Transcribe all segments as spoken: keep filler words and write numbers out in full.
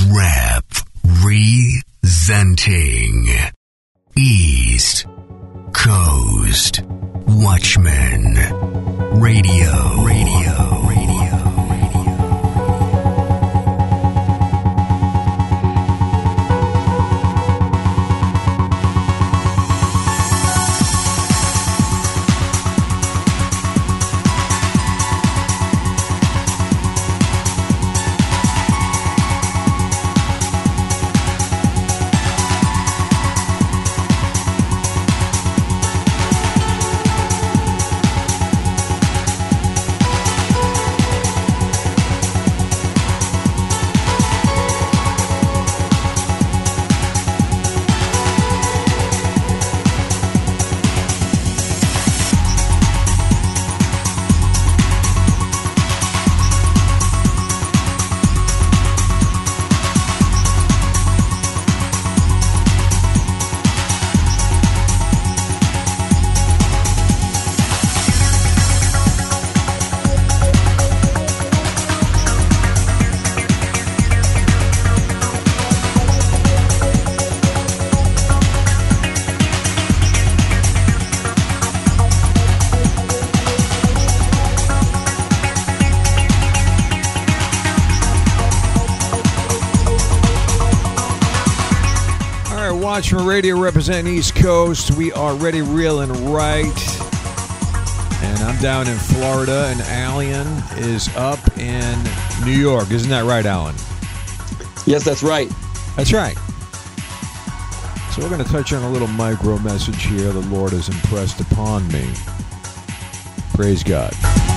Representing East Coast Watchmen Radio. Radio. Radio. Watchmen Radio representing East Coast. We are ready, real, and right. And I'm down in Florida, and Allen is up in New York. Isn't that right, Allen? Yes, that's right. That's right. So we're going to touch on a little micro message here the Lord has impressed upon me. Praise God.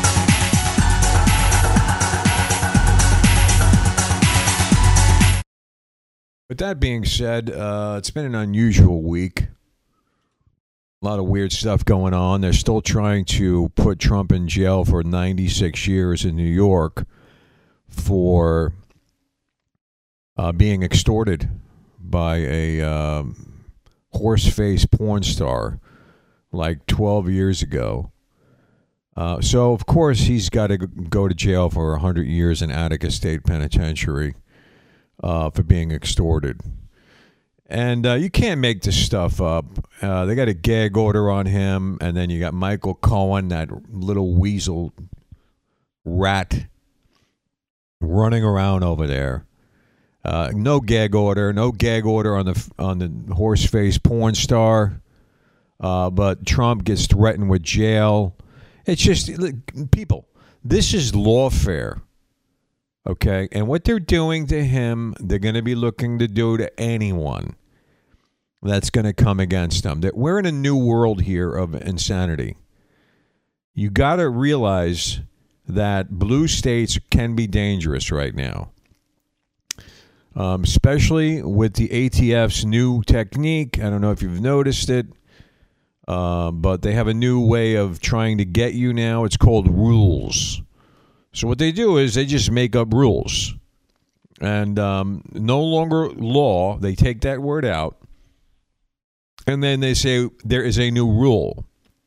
With that being said, uh, it's been an unusual week. A lot of weird stuff going on. They're still trying to put Trump in jail for ninety-six years in New York for uh, being extorted by a um, horse-faced porn star like twelve years ago. Uh, so, of course, he's got to go to jail for one hundred years in Attica State Penitentiary. Uh, for being extorted. And uh, you can't make this stuff up. Uh, they got a gag order on him, and then you got Michael Cohen, that little weasel rat running around over there. Uh, no gag order, no gag order on the on the horse-faced porn star. Uh, but Trump gets threatened with jail. It's just, look, people, this is lawfare. Okay, and what they're doing to him, they're going to be looking to do to anyone that's going to come against them. That we're in a new world here of insanity. You got to realize that blue states can be dangerous right now, um, especially with the A T F's new technique. I don't know if you've noticed it, uh, but they have a new way of trying to get you now. It's called rules. So what they do is they just make up rules, and um, no longer law. They take that word out, and then they say there is a new rule.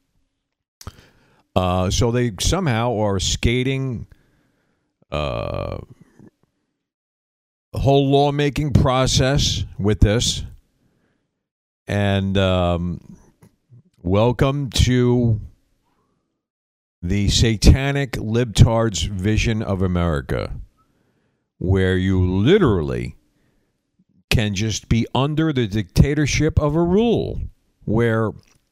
Uh, so they somehow are skating uh, the whole lawmaking process with this, and um, welcome to the satanic libtards' vision of America, where you literally can just be under the dictatorship of a rule, where,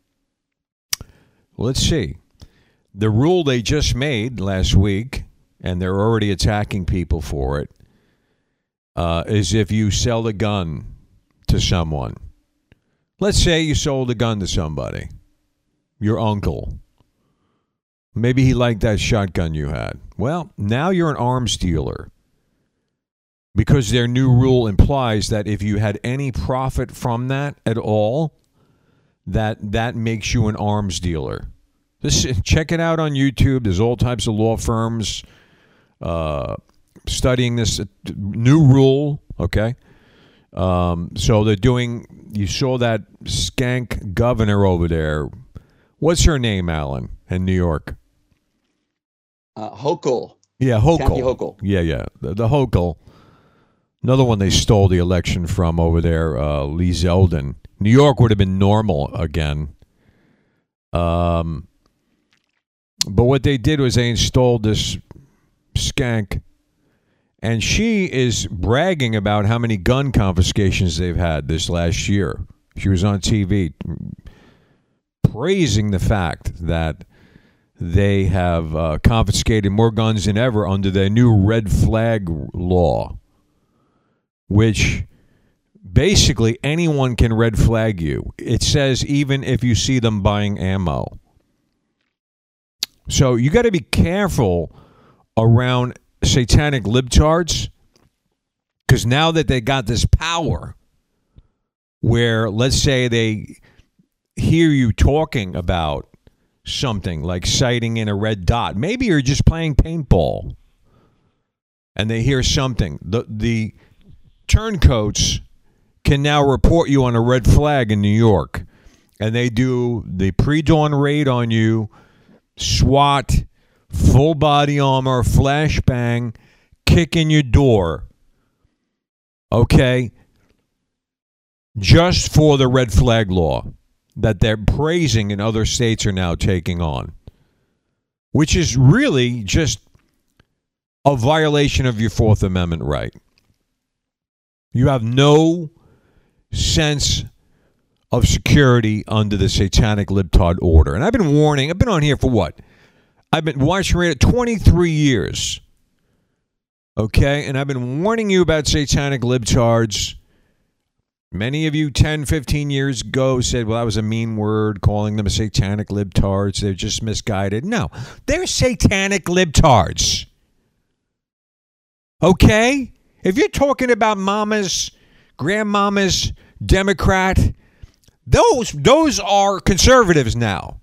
let's see, the rule they just made last week, and they're already attacking people for it, uh, is if you sell a gun to someone. Let's say you sold a gun to somebody, your uncle. Maybe he liked that shotgun you had. Well, now you're an arms dealer, because their new rule implies that if you had any profit from that at all, that that makes you an arms dealer. This, check it out on YouTube. There's all types of law firms uh, studying this new rule, okay? Um, so they're doing, you saw that skank governor over there. What's her name, Alan, in New York? Uh, Hochul. Yeah, Hochul. Kathy Hochul. Yeah, yeah. The, the Hochul. Another one they stole the election from over there, uh, Lee Zeldin. New York would have been normal again. Um, but what they did was they installed this skank, and she is bragging about how many gun confiscations they've had this last year. She was on T V praising the fact that they have uh, confiscated more guns than ever under their new red flag law, which basically anyone can red flag you. It says even if you see them buying ammo. So you got to be careful around satanic libtards, because now that they got this power where, let's say they hear you talking about something like sighting in a red dot. Maybe you're just playing paintball and they hear something. The the turncoats can now report you on a red flag in New York, and they do the pre-dawn raid on you, SWAT, full body armor, flashbang, kick in your door. Okay? Just for the red flag law that they're praising and other states are now taking on, which is really just a violation of your Fourth Amendment right. You have no sense of security under the satanic libtard order. And I've been warning, I've been on here for what? I've been watching radio twenty-three years. Okay? And I've been warning you about satanic libtards. Many of you ten, fifteen years ago said, well, that was a mean word, calling them satanic libtards. They're just misguided. No, they're satanic libtards. Okay? If you're talking about mamas, grandmamas, Democrat, those, those are conservatives now.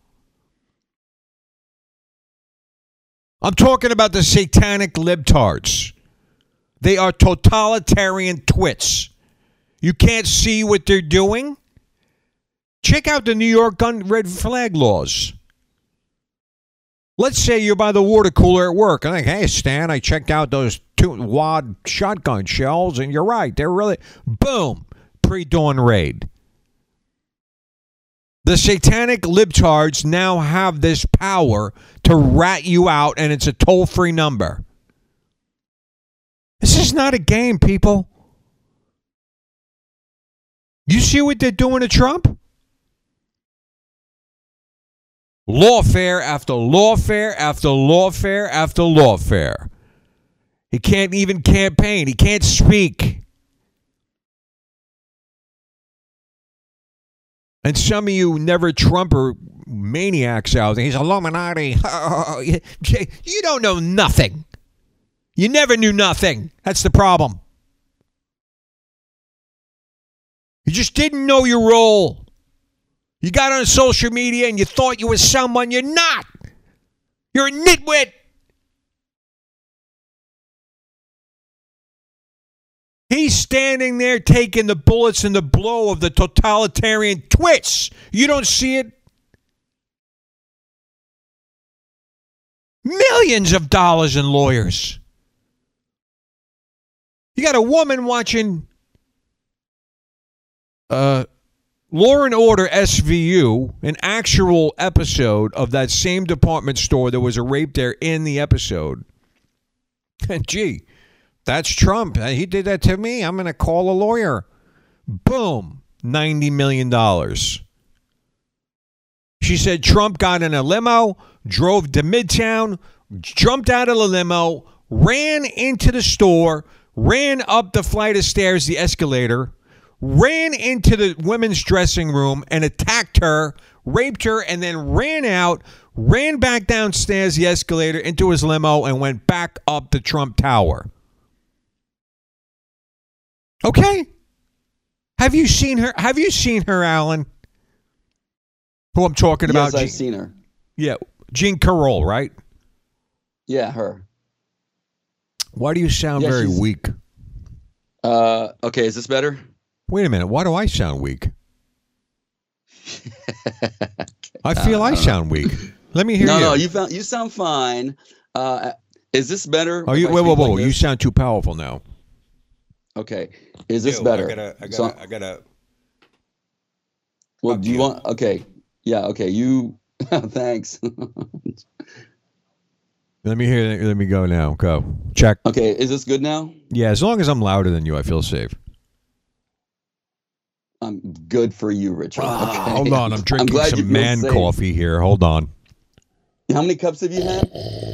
I'm talking about the satanic libtards. They are totalitarian twits. You can't see what they're doing? Check out the New York gun red flag laws. Let's say you're by the water cooler at work. I'm like, hey, Stan, I checked out those two wad shotgun shells, and you're right. They're really, boom, pre-dawn raid. The satanic libtards now have this power to rat you out, and it's a toll-free number. This is not a game, people. You see what they're doing to Trump? Lawfare after lawfare after lawfare after lawfare. He can't even campaign. He can't speak. And some of you never Trumper maniacs out there, he's Illuminati. You don't know nothing. You never knew nothing. That's the problem. You just didn't know your role. You got on social media and you thought you were someone you're not. You're a nitwit. He's standing there taking the bullets and the blow of the totalitarian twits. You don't see it? Millions of dollars in lawyers. You got a woman watching uh, Law and Order S V U, an actual episode of that same department store. There was a rape there in the episode. And gee, that's Trump. He did that to me. I'm going to call a lawyer. Boom. ninety million dollars. She said Trump got in a limo, drove to Midtown, jumped out of the limo, ran into the store, ran up the flight of stairs, the escalator, ran into the women's dressing room and attacked her, raped her, and then ran out, ran back downstairs the escalator into his limo and went back up the Trump Tower. Okay? Have you seen her? Have you seen her, Alan? Who I'm talking about? Yes, I've seen her. Yeah, Jean Carroll, right? Yeah, her. Why do you sound yeah, very she's... weak? Uh, okay, is this better? Wait a minute. Why do I sound weak? I feel uh, I sound weak. Let me hear no, you. No, no, you found you sound fine. Uh, is this better? Oh, you wait, whoa, whoa, like you sound too powerful now. Okay. Is this Ew, better? I gotta, I gotta, So, I gotta. well, Fuck do you you. want? Okay. Yeah. Okay. You. Thanks. Let me hear. Let me go now. Go check. Okay. Is this good now? Yeah, as long as I'm louder than you, I feel safe. I'm good for you, Richard. Ah, Okay. hold on, I'm drinking glad you some feel man safe. coffee here. Hold on. How many cups have you had?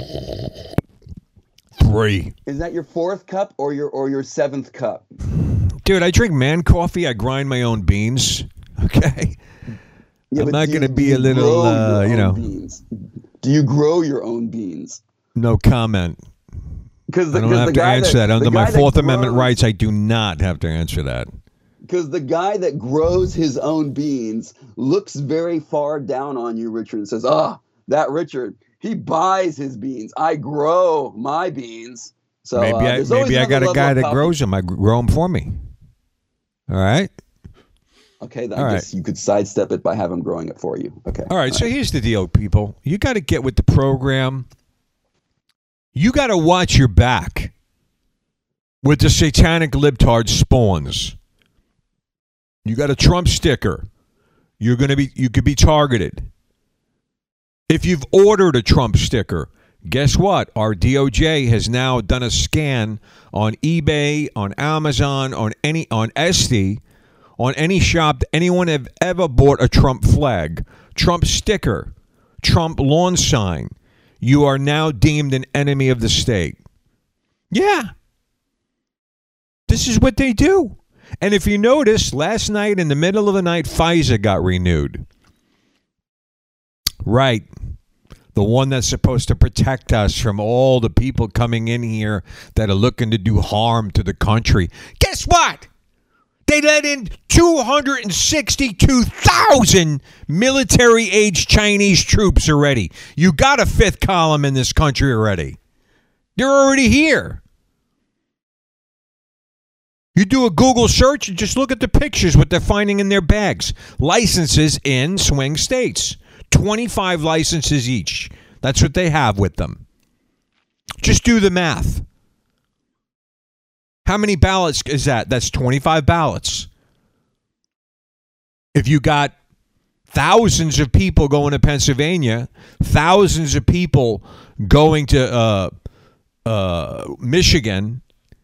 Three. Is that your fourth cup or your or your seventh cup? Dude, I drink man coffee. I grind my own beans. Okay. Yeah, I'm but not do going to you- be do a you little, grow uh, your you own know, beans? Do you grow your own beans? no comment. Because I don't have to answer that. Under my Fourth Amendment rights, I do not have to answer that. Because the guy that grows his own beans looks very far down on you, Richard, and says, "Ah, that Richard, he buys his beans. I grow my beans." So maybe uh, I there's always maybe I another got a level guy of that coffee. grows them. I grow them for me. All right. Okay, then All I right. guess you could sidestep it by having him growing it for you. Okay. All right. So here's the deal, people. You got to get with the program. You got to watch your back with the satanic libtard spawns. You got a Trump sticker. You're going to be, you could be targeted. If you've ordered a Trump sticker, guess what? Our D O J has now done a scan on eBay, on Amazon, on any, on Etsy, on any shop that anyone have ever bought a Trump flag, Trump sticker, Trump lawn sign. You are now deemed an enemy of the state. Yeah. This is what they do. And if you notice, last night in the middle of the night, FISA got renewed. Right. The one that's supposed to protect us from all the people coming in here that are looking to do harm to the country. Guess what? They let in two hundred sixty-two thousand military-age Chinese troops already. You got a fifth column in this country already. They're already here. You do a Google search and just look at the pictures, what they're finding in their bags. Licenses in swing states. twenty-five licenses each. That's what they have with them. Just do the math. How many ballots is that? That's twenty-five ballots. If you got thousands of people going to Pennsylvania, thousands of people going to uh, uh, Michigan,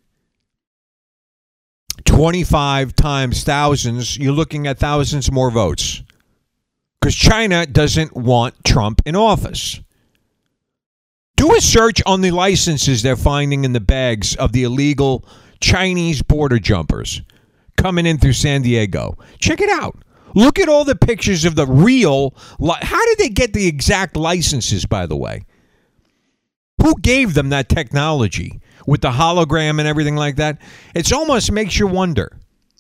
twenty-five times thousands, you're looking at thousands more votes. Because China doesn't want Trump in office. Do a search on the licenses they're finding in the bags of the illegal Chinese border jumpers coming in through San Diego. Check it out. Look at all the pictures of the real. Li- How did they get the exact licenses, by the way? Who gave them that technology with the hologram and everything like that? It almost makes you wonder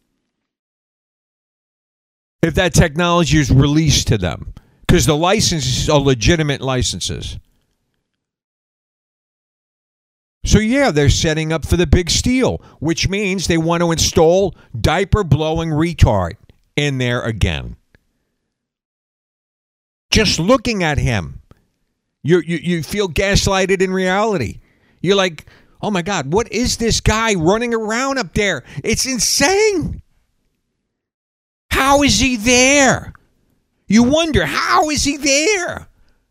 if that technology is released to them, because the licenses are legitimate licenses. So, yeah, they're setting up for the big steal, which means they want to install diaper-blowing retard in there again. Just looking at him, you you you feel gaslighted in reality. You're like, oh, my God, what is this guy running around up there? It's insane. How is he there? You wonder, how is he there?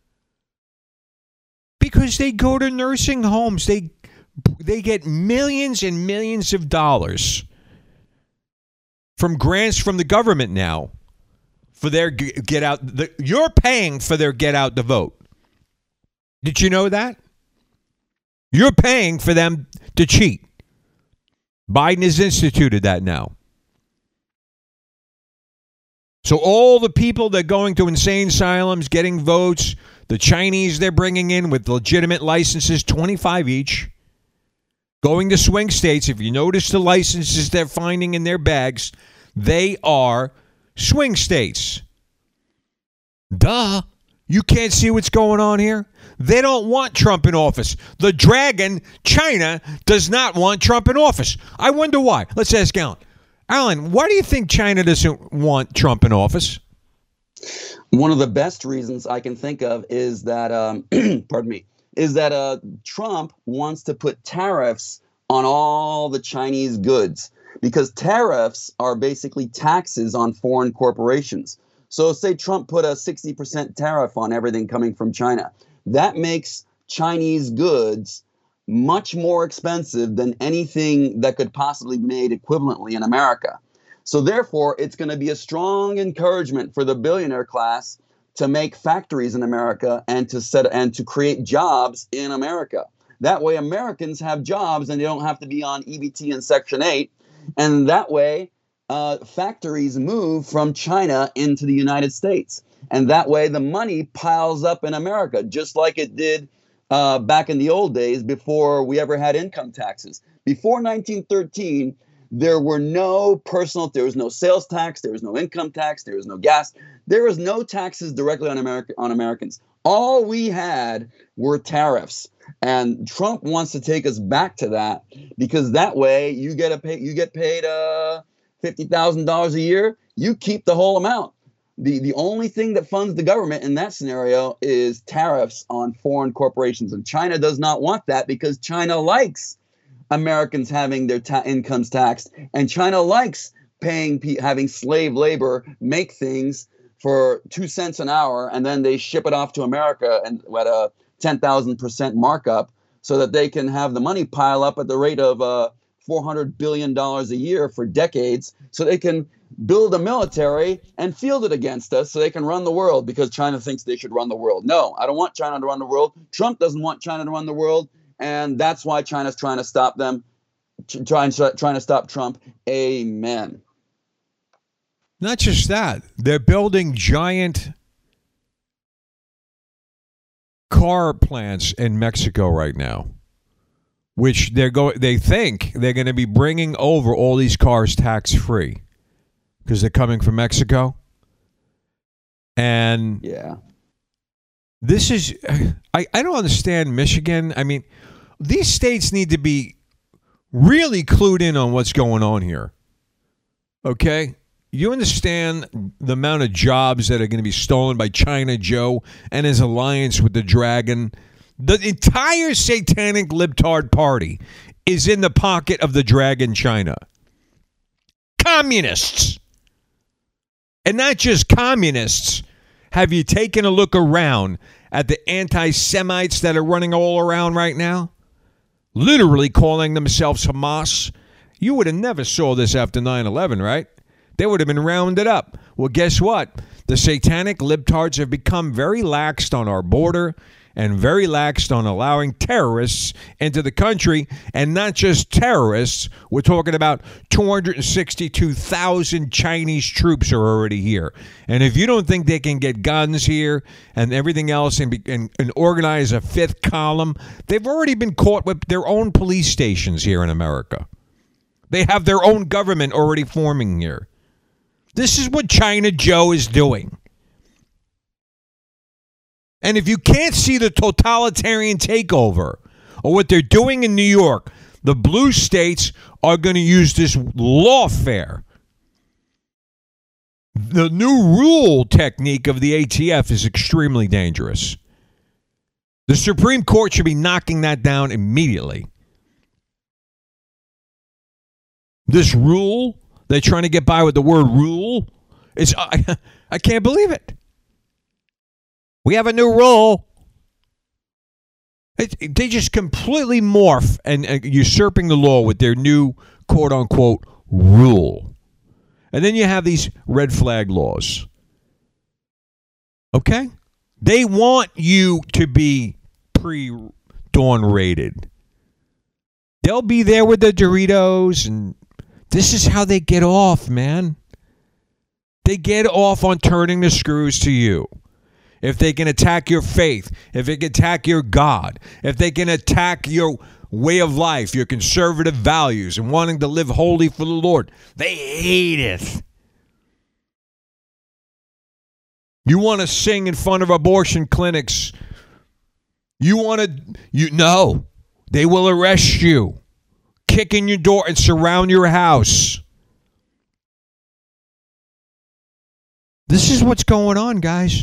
Because they go to nursing homes. They they get millions and millions of dollars from grants from the government now for their g- get out. The, you're paying for their get out the vote. Did you know that? You're paying for them to cheat. Biden has instituted that now. So all the people that are going to insane asylums, getting votes, the Chinese they're bringing in with legitimate licenses, twenty-five each, going to swing states. If you notice the licenses they're finding in their bags, they are swing states. Duh. You can't see what's going on here? They don't want Trump in office. The dragon, China, does not want Trump in office. I wonder why. Let's ask Alan. Alan, why do you think China doesn't want Trump in office? One of the best reasons I can think of is that, um, pardon me, is that uh, Trump wants to put tariffs on all the Chinese goods, because tariffs are basically taxes on foreign corporations. So say Trump put a sixty percent tariff on everything coming from China. That makes Chinese goods much more expensive than anything that could possibly be made equivalently in America. So therefore, it's going to be a strong encouragement for the billionaire class to make factories in America and to set and to create jobs in America. That way, Americans have jobs and they don't have to be on E B T and Section eight. And that way, uh, factories move from China into the United States. And that way, the money piles up in America, just like it did uh, back in the old days before we ever had income taxes. Before nineteen thirteen, there were no personal, there was no sales tax, there was no income tax, there was no gas. There was no taxes directly on America, on Americans. All we had were tariffs. And Trump wants to take us back to that, because that way you get a pay, you get paid uh, fifty thousand dollars a year. You keep the whole amount. The, the only thing that funds the government in that scenario is tariffs on foreign corporations. And China does not want that, because China likes Americans having their ta- incomes taxed. And China likes paying, having slave labor make things for two cents an hour, and then they ship it off to America and at a ten thousand percent markup, so that they can have the money pile up at the rate of uh, four hundred billion dollars a year for decades, so they can build a military and field it against us, so they can run the world, because China thinks they should run the world. No, I don't want China to run the world. Trump doesn't want China to run the world, and that's why China's trying to stop them, trying, trying to stop Trump. Amen. Not just that, they're building giant car plants in Mexico right now, which they're go they think they're going to be bringing over all these cars tax free, because they're coming from Mexico. And yeah, this is I, I don't understand Michigan. I mean, these states need to be really clued in on what's going on here. Okay? You understand the amount of jobs that are going to be stolen by China Joe and his alliance with the dragon? The entire satanic libtard party is in the pocket of the dragon China. Communists. And not just communists. Have you taken a look around at the anti-Semites that are running all around right now? Literally calling themselves Hamas. You would have never saw this after nine eleven, right? They would have been rounded up. Well, guess what? The satanic libtards have become very laxed on our border and very laxed on allowing terrorists into the country. And not just terrorists. We're talking about two hundred sixty-two thousand Chinese troops are already here. And if you don't think they can get guns here and everything else and, be, and, and organize a fifth column, they've already been caught with their own police stations here in America. They have their own government already forming here. This is what China Joe is doing. And if you can't see the totalitarian takeover or what they're doing in New York, the blue states are going to use this lawfare. The new rule technique of the A T F is extremely dangerous. The Supreme Court should be knocking that down immediately. This rule, they're trying to get by with the word rule. It's, I, I can't believe it. We have a new rule. It, they just completely morph and uh, usurping the law with their new quote-unquote rule. And then you have these red flag laws. Okay? They want you to be pre-dawn rated. They'll be there with the Doritos, and this is how they get off, man. They get off on turning the screws to you. If they can attack your faith, if they can attack your God, if they can attack your way of life, your conservative values, and wanting to live holy for the Lord, they hate it. You want to sing in front of abortion clinics. You want to, you no, they will arrest you, kick in your door, and surround your house. This is what's going on, guys.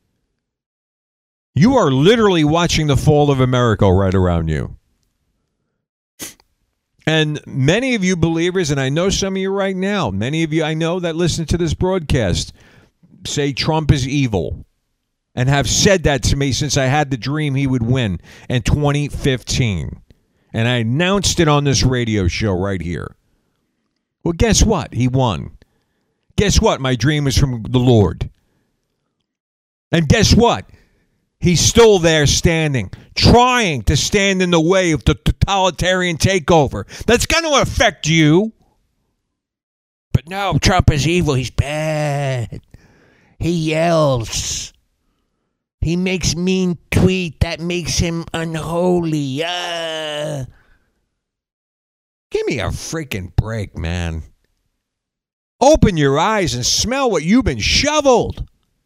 You are literally watching the fall of America right around you. And many of you believers, and I know some of you right now, many of you I know that listen to this broadcast, say Trump is evil and have said that to me since I had the dream he would win in twenty fifteen. And I announced it on this radio show right here. Well, guess what? He won. Guess what? My dream is from the Lord. And guess what? He's still there standing, trying to stand in the way of the totalitarian takeover. That's going to affect you. But no, Trump is evil. He's bad. He yells. He makes mean tweet that makes him unholy. Uh, give me a freaking break, man. Open your eyes and smell what you've been shoveled.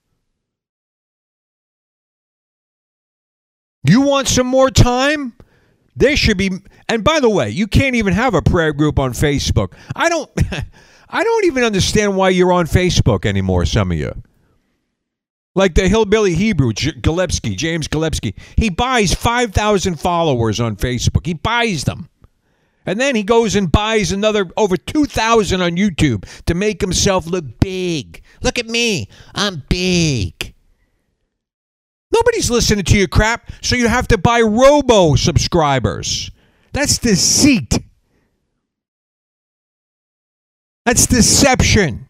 You want some more time? There should be, and by the way, you can't even have a prayer group on Facebook. I don't, I don't even understand why you're on Facebook anymore, some of you. Like the hillbilly Hebrew, J- Gillespie, James Gillespie. He buys five thousand followers on Facebook. He buys them. And then he goes and buys another over two thousand on YouTube to make himself look big. Look at me. I'm big. Nobody's listening to your crap, so you have to buy robo subscribers. That's deceit. That's deception.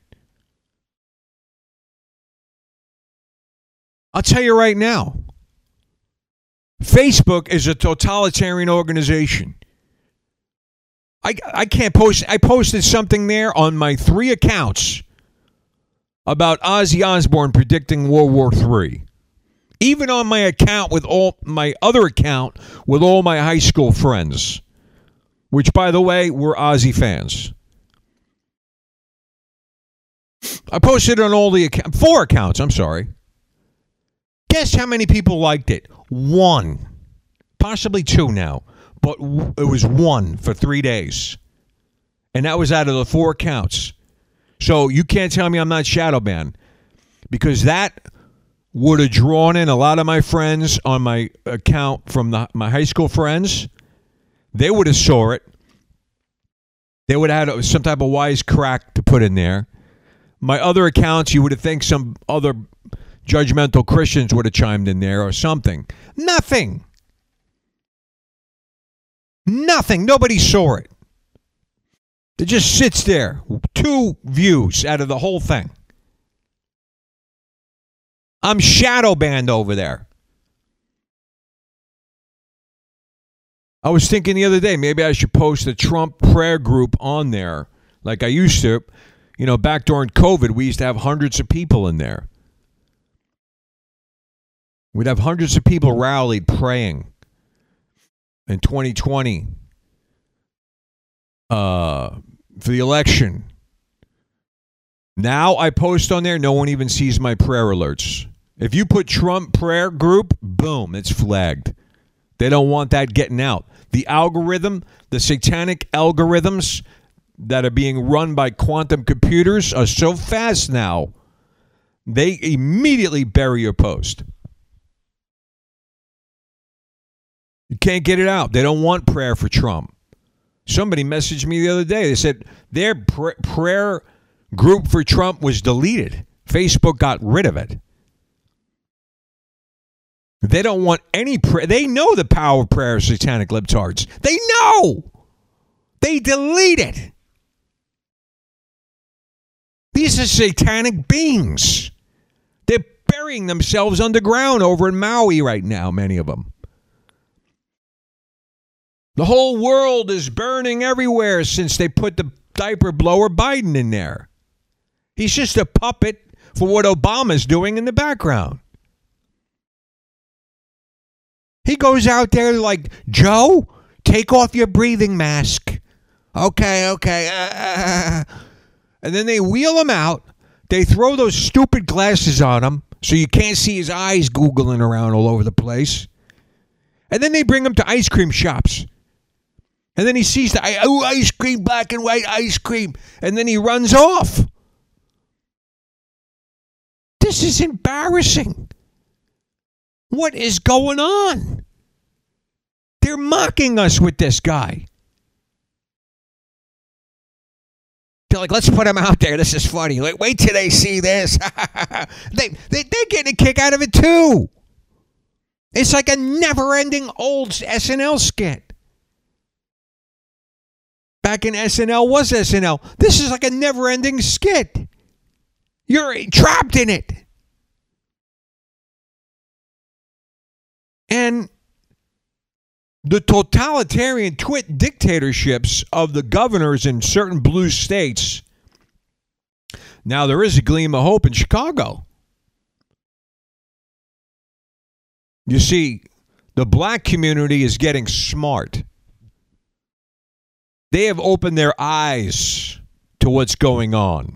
I'll tell you right now, Facebook is a totalitarian organization. I, I can't post. I posted something there on my three accounts about Ozzy Osbourne predicting World War Three. Even on my account with all my other account with all my high school friends, which, by the way, were Ozzy fans. I posted on all the account, four accounts. I'm sorry. Guess how many people liked it? One. Possibly two now. But it was one for three days. And that was out of the four accounts. So you can't tell me I'm not shadow banned. Because that would have drawn in a lot of my friends on my account from the, my high school friends. They would have saw it. They would have had some type of wise crack to put in there. My other accounts, you would have think some other judgmental Christians would have chimed in there or something. Nothing. Nothing. Nobody saw it. It just sits there. Two views out of the whole thing. I'm shadow banned over there. I was thinking the other day, maybe I should post a Trump prayer group on there like I used to. You know, back during COVID, we used to have hundreds of people in there. We'd have hundreds of people rallied praying in twenty twenty uh, for the election. Now I post on there, no one even sees my prayer alerts. If you put Trump prayer group, boom, it's flagged. They don't want that getting out. The algorithm, the satanic algorithms that are being run by quantum computers are so fast now, they immediately bury your post. You can't get it out. They don't want prayer for Trump. Somebody messaged me the other day. They said their pr- prayer group for Trump was deleted. Facebook got rid of it. They don't want any prayer. They know the power of prayer, satanic libtards. They know. They delete it. These are satanic beings. They're burying themselves underground over in Maui right now, many of them. The whole world is burning everywhere since they put the diaper blower Biden in there. He's just a puppet for what Obama's doing in the background. He goes out there like, Joe, take off your breathing mask. Okay, okay. Uh, and then they wheel him out. They throw those stupid glasses on him so you can't see his eyes googling around all over the place. And then they bring him to ice cream shops. And then he sees the oh, ice cream, black and white ice cream. And then he runs off. This is embarrassing. What is going on? They're mocking us with this guy. like, let's put them out there. This is funny. Like, wait till they see this. they, they, they're getting a kick out of it, too. It's like a never-ending old S N L skit. Back in S N L was S N L. This is like a never-ending skit. You're trapped in it. And the totalitarian twit dictatorships of the governors in certain blue states. Now, there is a gleam of hope in Chicago. You see, the black community is getting smart. They have opened their eyes to what's going on.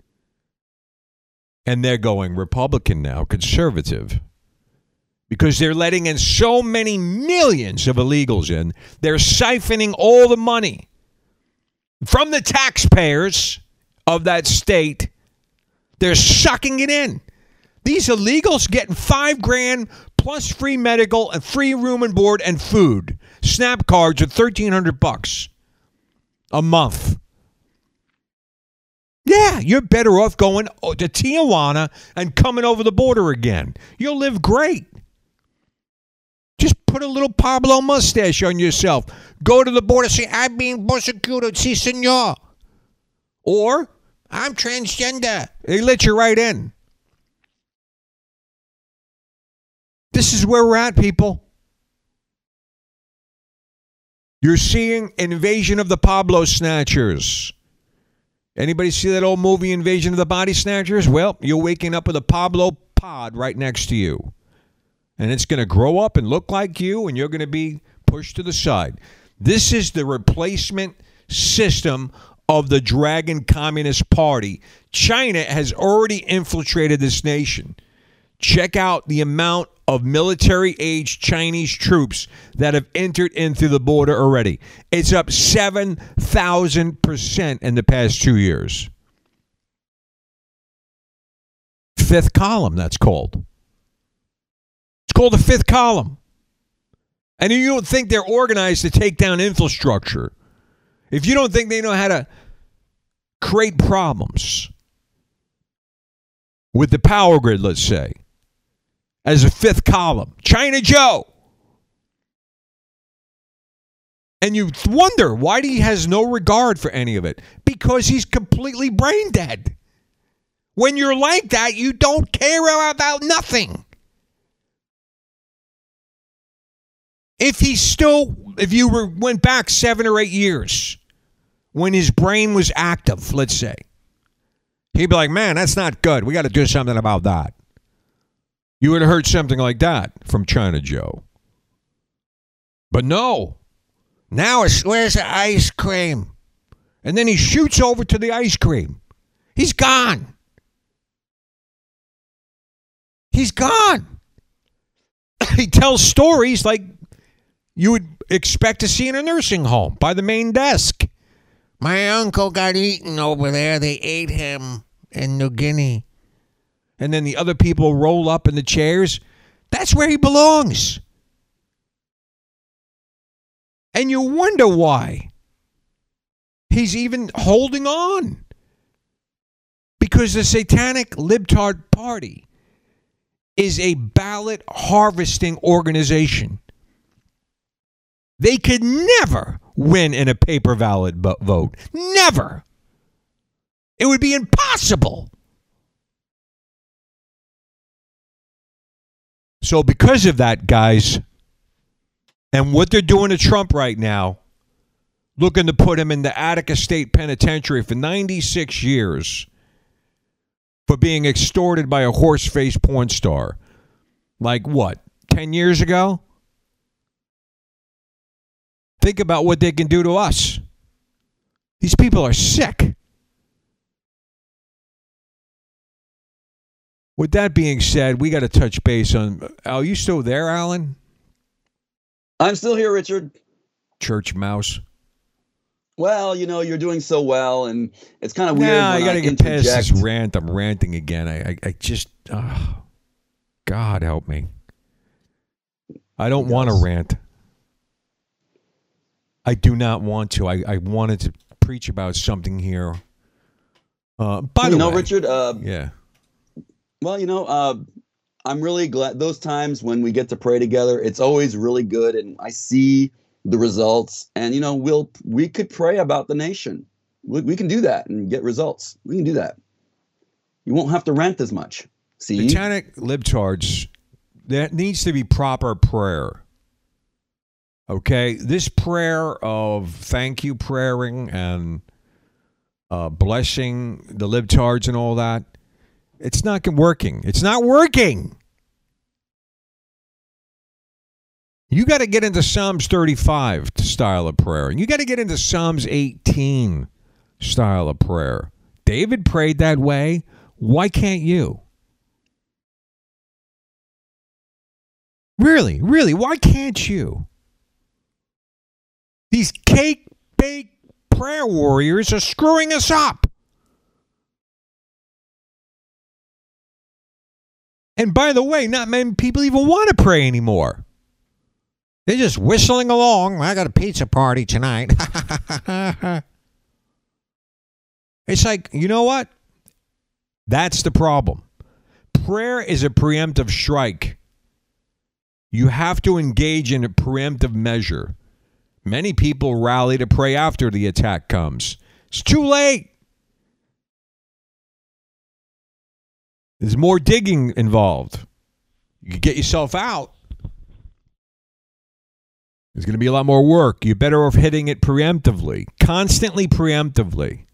And they're going Republican now, conservative. Because they're letting in so many millions of illegals in. They're siphoning all the money from the taxpayers of that state. They're sucking it in. These illegals getting five grand plus free medical and free room and board and food. Snap cards are thirteen hundred bucks a month. Yeah, you're better off going to Tijuana and coming over the border again. You'll live great. Just put a little Pablo mustache on yourself. Go to the border, say, I'm being persecuted, si senor. Or, I'm transgender. They let you right in. This is where we're at, people. You're seeing Invasion of the Pablo Snatchers. Anybody see that old movie, Invasion of the Body Snatchers? Well, you're waking up with a Pablo pod right next to you. And it's going to grow up and look like you, and you're going to be pushed to the side. This is the replacement system of the Dragon Communist Party. China has already infiltrated this nation. Check out the amount of military-age Chinese troops that have entered in through the border already. It's up seven thousand percent in the past two years. Fifth column, that's called. It's called the fifth column. And you don't think they're organized to take down infrastructure. If you don't think they know how to create problems with the power grid, let's say, as a fifth column, China Joe. And you wonder why he has no regard for any of it. Because he's completely brain dead. When you're like that, you don't care about nothing. If he still, if you were, went back seven or eight years, when his brain was active, let's say, he'd be like, man, that's not good. We got to do something about that. You would have heard something like that from China Joe. But no. Now it's, where's the ice cream? And then he shoots over to the ice cream. He's gone. He's gone. He tells stories like you would expect to see in a nursing home by the main desk. My uncle got eaten over there. They ate him in New Guinea. And then the other people roll up in the chairs. That's where he belongs. And you wonder why he's even holding on. Because the Satanic Libtard Party is a ballot harvesting organization. They could never win in a paper ballot vote. Never. It would be impossible. So because of that, guys, and what they're doing to Trump right now, looking to put him in the Attica State Penitentiary for ninety-six years for being extorted by a horse-faced porn star. Like what, ten years ago? Think about what they can do to us. These people are sick. With that being said, we got to touch base on... Are you still there, Alan? I'm still here, Richard. Church mouse. Well, you know, you're doing so well, and it's kind of weird nah, when I got to I get interject. past this rant. I'm ranting again. I, I, I just... Oh, God help me. I don't want to rant. I do not want to. I, I wanted to preach about something here Uh, by Well, the you know, way, Richard, uh, yeah. well, you know, uh, I'm really glad those times when we get to pray together, it's always really good. And I see the results. And, you know, we'll, we could pray about the nation. We, we can do that and get results. We can do that. You won't have to rent as much. See? Satanic libtards, there needs to be proper prayer. Okay? This prayer of thank you praying and uh, blessing the libtards and all that, it's not working. It's not working. You got to get into Psalms thirty-five style of prayer. And you got to get into Psalms eighteen style of prayer. David prayed that way. Why can't you? Really, really, why can't you? These cake bake prayer warriors are screwing us up. And by the way, not many people even want to pray anymore. They're just whistling along. I got a pizza party tonight. It's like, you know what? That's the problem. Prayer is a preemptive strike. You have to engage in a preemptive measure. Many people rally to pray after the attack comes. It's too late. There's more digging involved. You can get yourself out. There's going to be a lot more work. You're better off hitting it preemptively, constantly preemptively.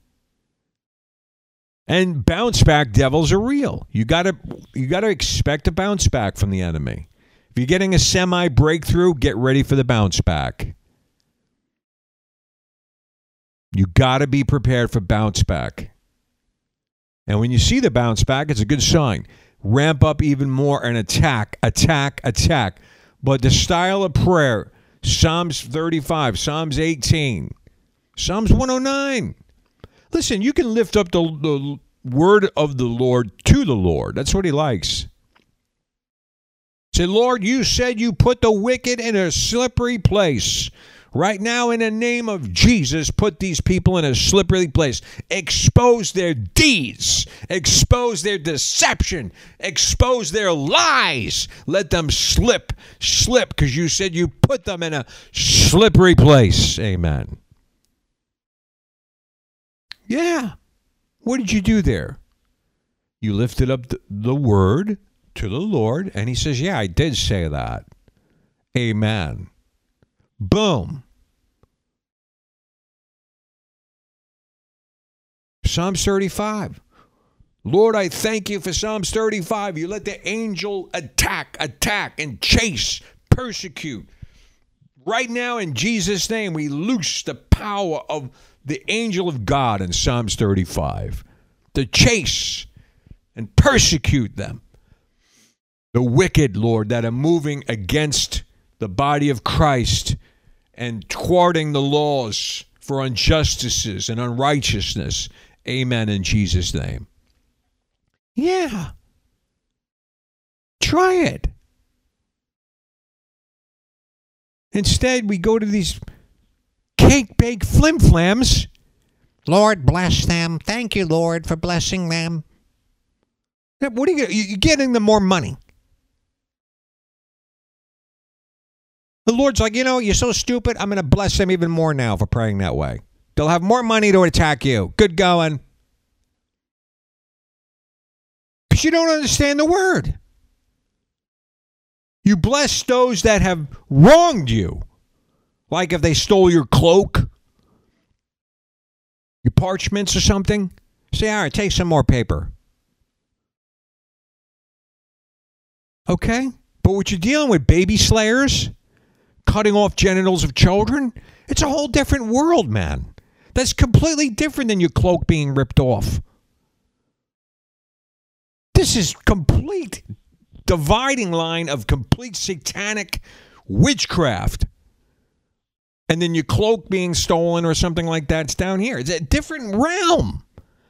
And bounce back devils are real. You gotta you gotta expect a bounce back from the enemy. If you're getting a semi breakthrough, get ready for the bounce back. You gotta be prepared for bounce back. And when you see the bounce back, it's a good sign. Ramp up even more and attack, attack, attack. But the style of prayer, Psalms thirty-five, Psalms eighteen, Psalms one oh nine. Listen, you can lift up the, the word of the Lord to the Lord. That's what he likes. Say, Lord, you said you put the wicked in a slippery place. Right now, in the name of Jesus, put these people in a slippery place. Expose their deeds. Expose their deception. Expose their lies. Let them slip, slip, because you said you put them in a slippery place. Amen. Yeah. What did you do there? You lifted up the, the word to the Lord, and he says, yeah, I did say that. Amen. Boom. Psalms thirty-five. Lord, I thank you for Psalms thirty-five. You let the angel attack, attack, and chase, persecute. Right now, in Jesus' name, we loose the power of the angel of God in Psalms thirty-five to chase and persecute them. The wicked, Lord, that are moving against the body of Christ and thwarting the laws for injustices and unrighteousness. Amen in Jesus' name. Yeah. Try it. Instead, we go to these cake bake flim-flams. Lord, bless them. Thank you, Lord, for blessing them. What are you, you're getting them more money. The Lord's like, you know, you're so stupid, I'm going to bless them even more now for praying that way. They'll have more money to attack you. Good going. Because you don't understand the word. You bless those that have wronged you. Like if they stole your cloak, your parchments or something. Say, all right, take some more paper. Okay? But what you're dealing with, baby slayers, cutting off genitals of children, it's a whole different world, man. That's completely different than your cloak being ripped off. This is complete dividing line of complete satanic witchcraft. And then your cloak being stolen or something like that's down here. It's a different realm.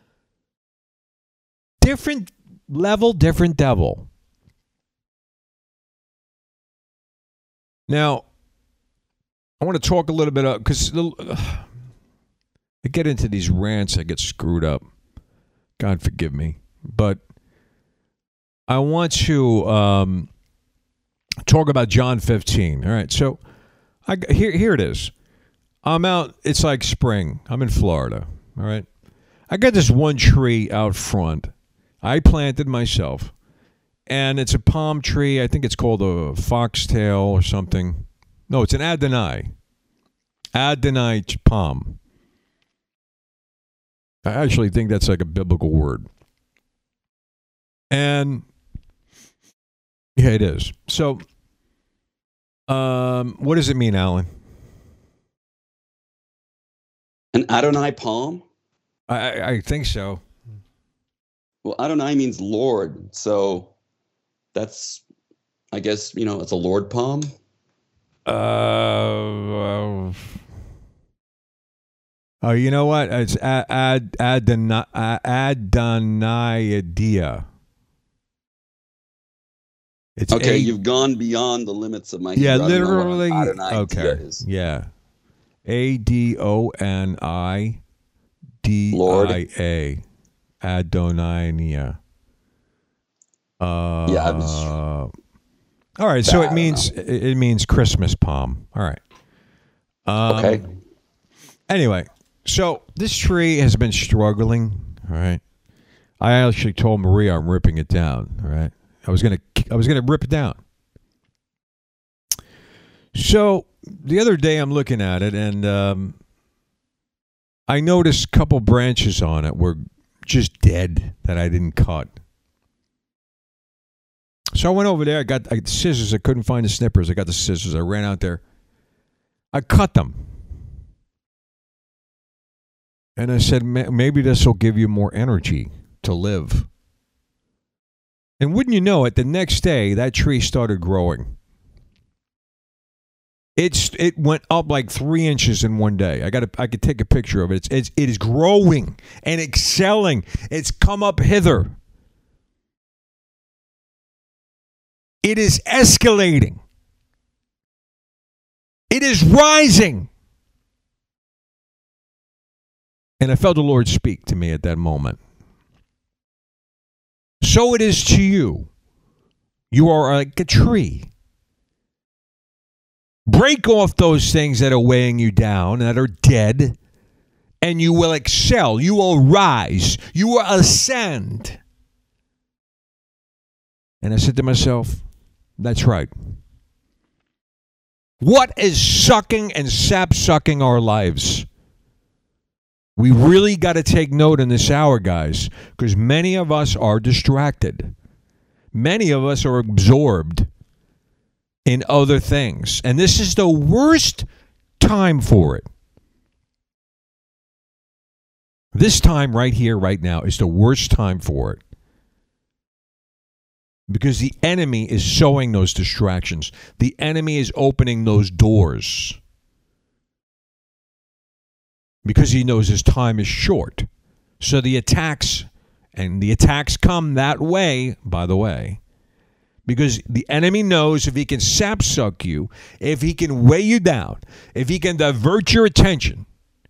Different level, different devil. Now, I want to talk a little bit about, because I get into these rants, I get screwed up. God forgive me. But I want to um, talk about John fifteen. All right, so I, here, here it is. I'm out. It's like spring. I'm in Florida. All right. I got this one tree out front. I planted myself. And it's a palm tree. I think it's called a foxtail or something. No, it's an Adonai. Adonai palm. I actually think that's like a biblical word. And yeah, it is. So, um, what does it mean, Alan? An Adonai palm? I, I think so. Well, Adonai means Lord, so that's, I guess, you know, it's a Lord palm. Uh, uh oh, you know what? It's ad ad Adonai Adonaidia. It's okay. a, You've gone beyond the limits of my. Yeah, Hebrew. literally. Okay. Is. Yeah. A D O N I D I A. Adonainia. Uh, yeah. Was, all right. So it means it means Christmas palm. All right. Um, okay. Anyway, so this tree has been struggling. All right. I actually told Maria I'm ripping it down. All right. I was gonna I was gonna rip it down. So the other day I'm looking at it and um, I noticed a couple branches on it were just dead that I didn't cut. So I went over there. I got, I got the scissors. I couldn't find the snippers. I got the scissors. I ran out there. I cut them. And I said, maybe this will give you more energy to live. And wouldn't you know it, the next day, that tree started growing. It's It went up like three inches in one day. I got. I could take a picture of it. It's, it's, it is growing and excelling. It's come up hither. It is escalating. It is rising. And I felt the Lord speak to me at that moment. So it is to you. You are like a tree. Break off those things that are weighing you down, that are dead, and you will excel. You will rise. You will ascend. And I said to myself, that's right. What is sucking and sap-sucking our lives? We really got to take note in this hour, guys, because many of us are distracted. Many of us are absorbed in other things. And this is the worst time for it. This time right here, right now, is the worst time for it. Because the enemy is sowing those distractions. The enemy is opening those doors. Because he knows his time is short. So the attacks, and the attacks come that way, by the way, because the enemy knows if he can sapsuck you, if he can weigh you down, if he can divert your attention,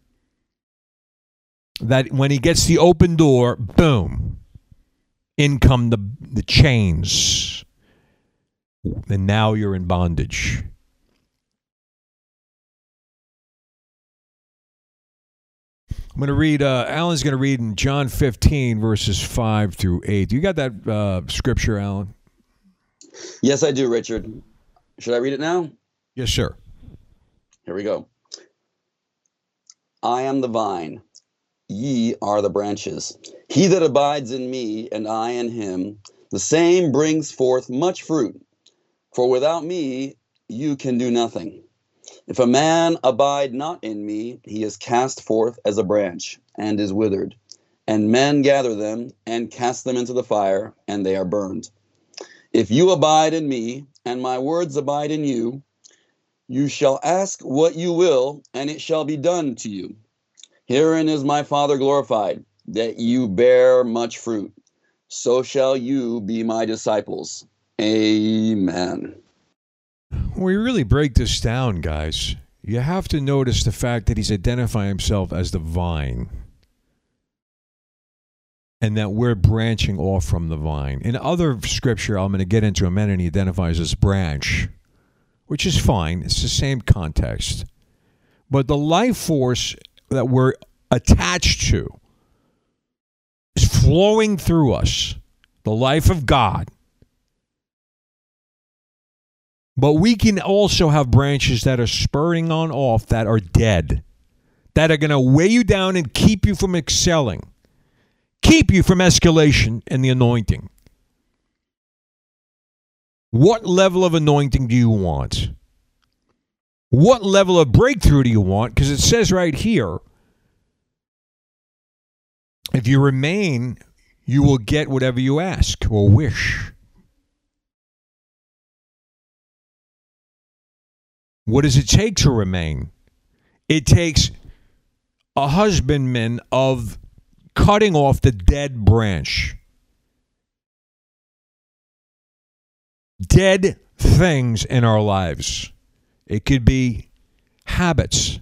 that when he gets the open door, boom, in come the, the chains. And now you're in bondage. I'm going to read, uh, Alan's going to read in John fifteen, verses five through eight. You got that uh, scripture, Alan? Yes, I do, Richard. Should I read it now? Yes, sir. Here we go. I am the vine, ye are the branches. He that abides in me, and I in him, the same brings forth much fruit. For without me you can do nothing. If a man abide not in me, he is cast forth as a branch, and is withered. And men gather them, and cast them into the fire, and they are burned. If you abide in me, and my words abide in you, you shall ask what you will, and it shall be done to you. Herein is my Father glorified, that you bear much fruit. So shall you be my disciples. Amen. When we really break this down, guys, you have to notice the fact that he's identifying himself as the vine. and that we're branching off from the vine. In other scripture I'm going to get into in a minute, he identifies as branch, which is fine. It's the same context. But the life force that we're attached to is flowing through us, the life of God. But we can also have branches that are spurting on off that are dead, that are going to weigh you down and keep you from excelling, keep you from escalation in the anointing. What level of anointing do you want? What level of breakthrough do you want? Because it says right here, if you remain, you will get whatever you ask or wish. What does it take to remain? It takes a husbandman of cutting off the dead branch. Dead things in our lives. It could be habits.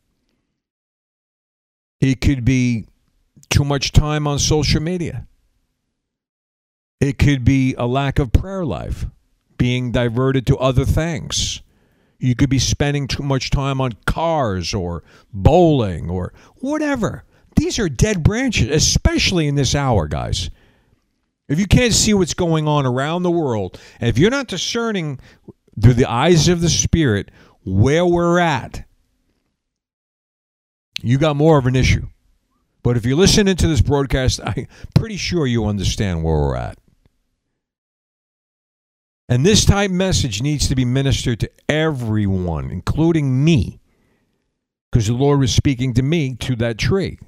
It could be too much time on social media. It could be a lack of prayer life, being diverted to other things. You could be spending too much time on cars or bowling or whatever. These are dead branches, especially in this hour, guys. If you can't see what's going on around the world, and if you're not discerning through the eyes of the Spirit where we're at, you got more of an issue. But if you're listening to this broadcast, I'm pretty sure you understand where we're at. And this type message needs to be ministered to everyone, including me, because the Lord was speaking to me to that tree.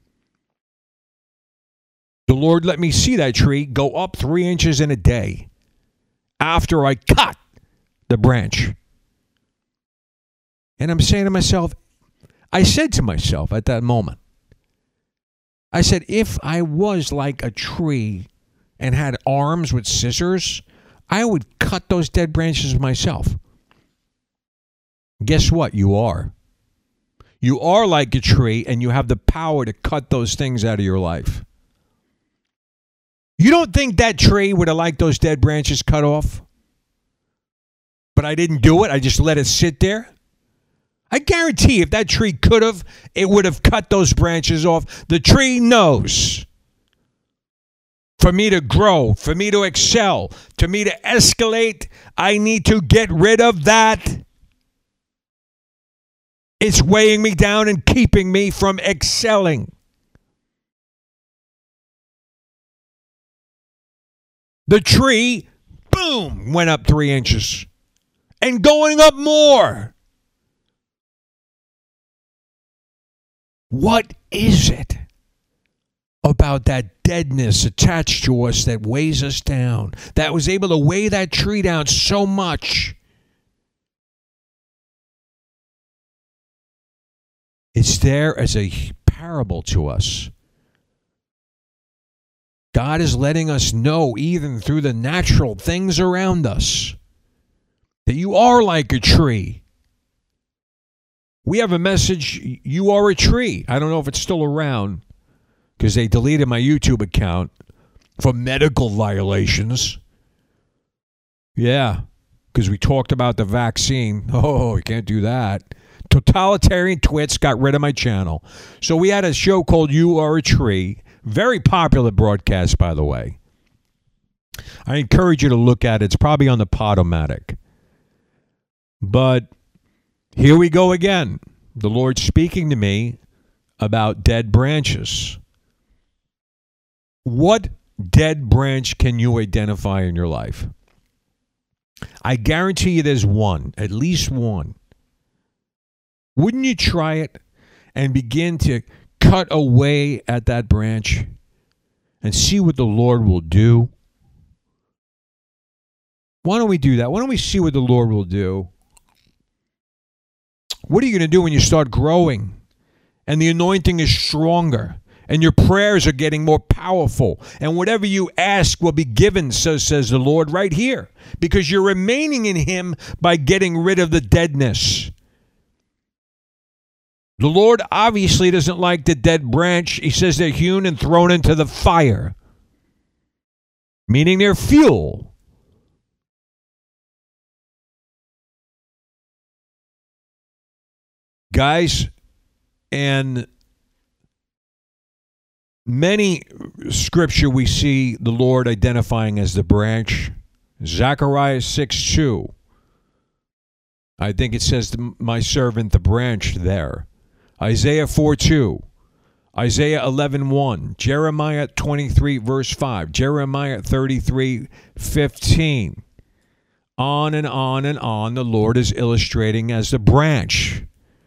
The Lord let me see that tree go up three inches in a day after I cut the branch. And I'm saying to myself, I said to myself at that moment, I said, if I was like a tree and had arms with scissors, I would cut those dead branches myself. Guess what? You are. You are like a tree, and you have the power to cut those things out of your life. You don't think that tree would have liked those dead branches cut off? But I didn't do it. I just let it sit there. I guarantee if that tree could have, it would have cut those branches off. The tree knows. For me to grow, for me to excel, for me to escalate, I need to get rid of that. It's weighing me down and keeping me from excelling. The tree, boom, went up three inches. And going up more. What is it about that deadness attached to us that weighs us down, that was able to weigh that tree down so much? It's there as a parable to us. God is letting us know, even through the natural things around us, that you are like a tree. We have a message, you are a tree. I don't know if it's still around, because they deleted my YouTube account for medical violations. Yeah, because we talked about the vaccine. Oh, you can't do that. Totalitarian twits got rid of my channel. So we had a show called You Are a Tree. Very popular broadcast, by the way. I encourage you to look at it. It's probably on the Podomatic. But here we go again. The Lord speaking to me about dead branches. What dead branch can you identify in your life? I guarantee you there's one, at least one. Wouldn't you try it and begin to cut away at that branch and see what the Lord will do? Why don't we do that? Why don't we see what the Lord will do? What are you going to do when you start growing and the anointing is stronger and your prayers are getting more powerful and whatever you ask will be given, so says the Lord, right here, because you're remaining in Him by getting rid of the deadness. The Lord obviously doesn't like the dead branch. He says they're hewn and thrown into the fire, meaning they're fuel. Guys, and many scripture we see the Lord identifying as the branch. Zechariah six two. I think it says, my servant, the branch there. Isaiah four two. Isaiah eleven one. Jeremiah twenty-three, verse five. Jeremiah thirty-three fifteen. On and on and on, the Lord is illustrating as the branch.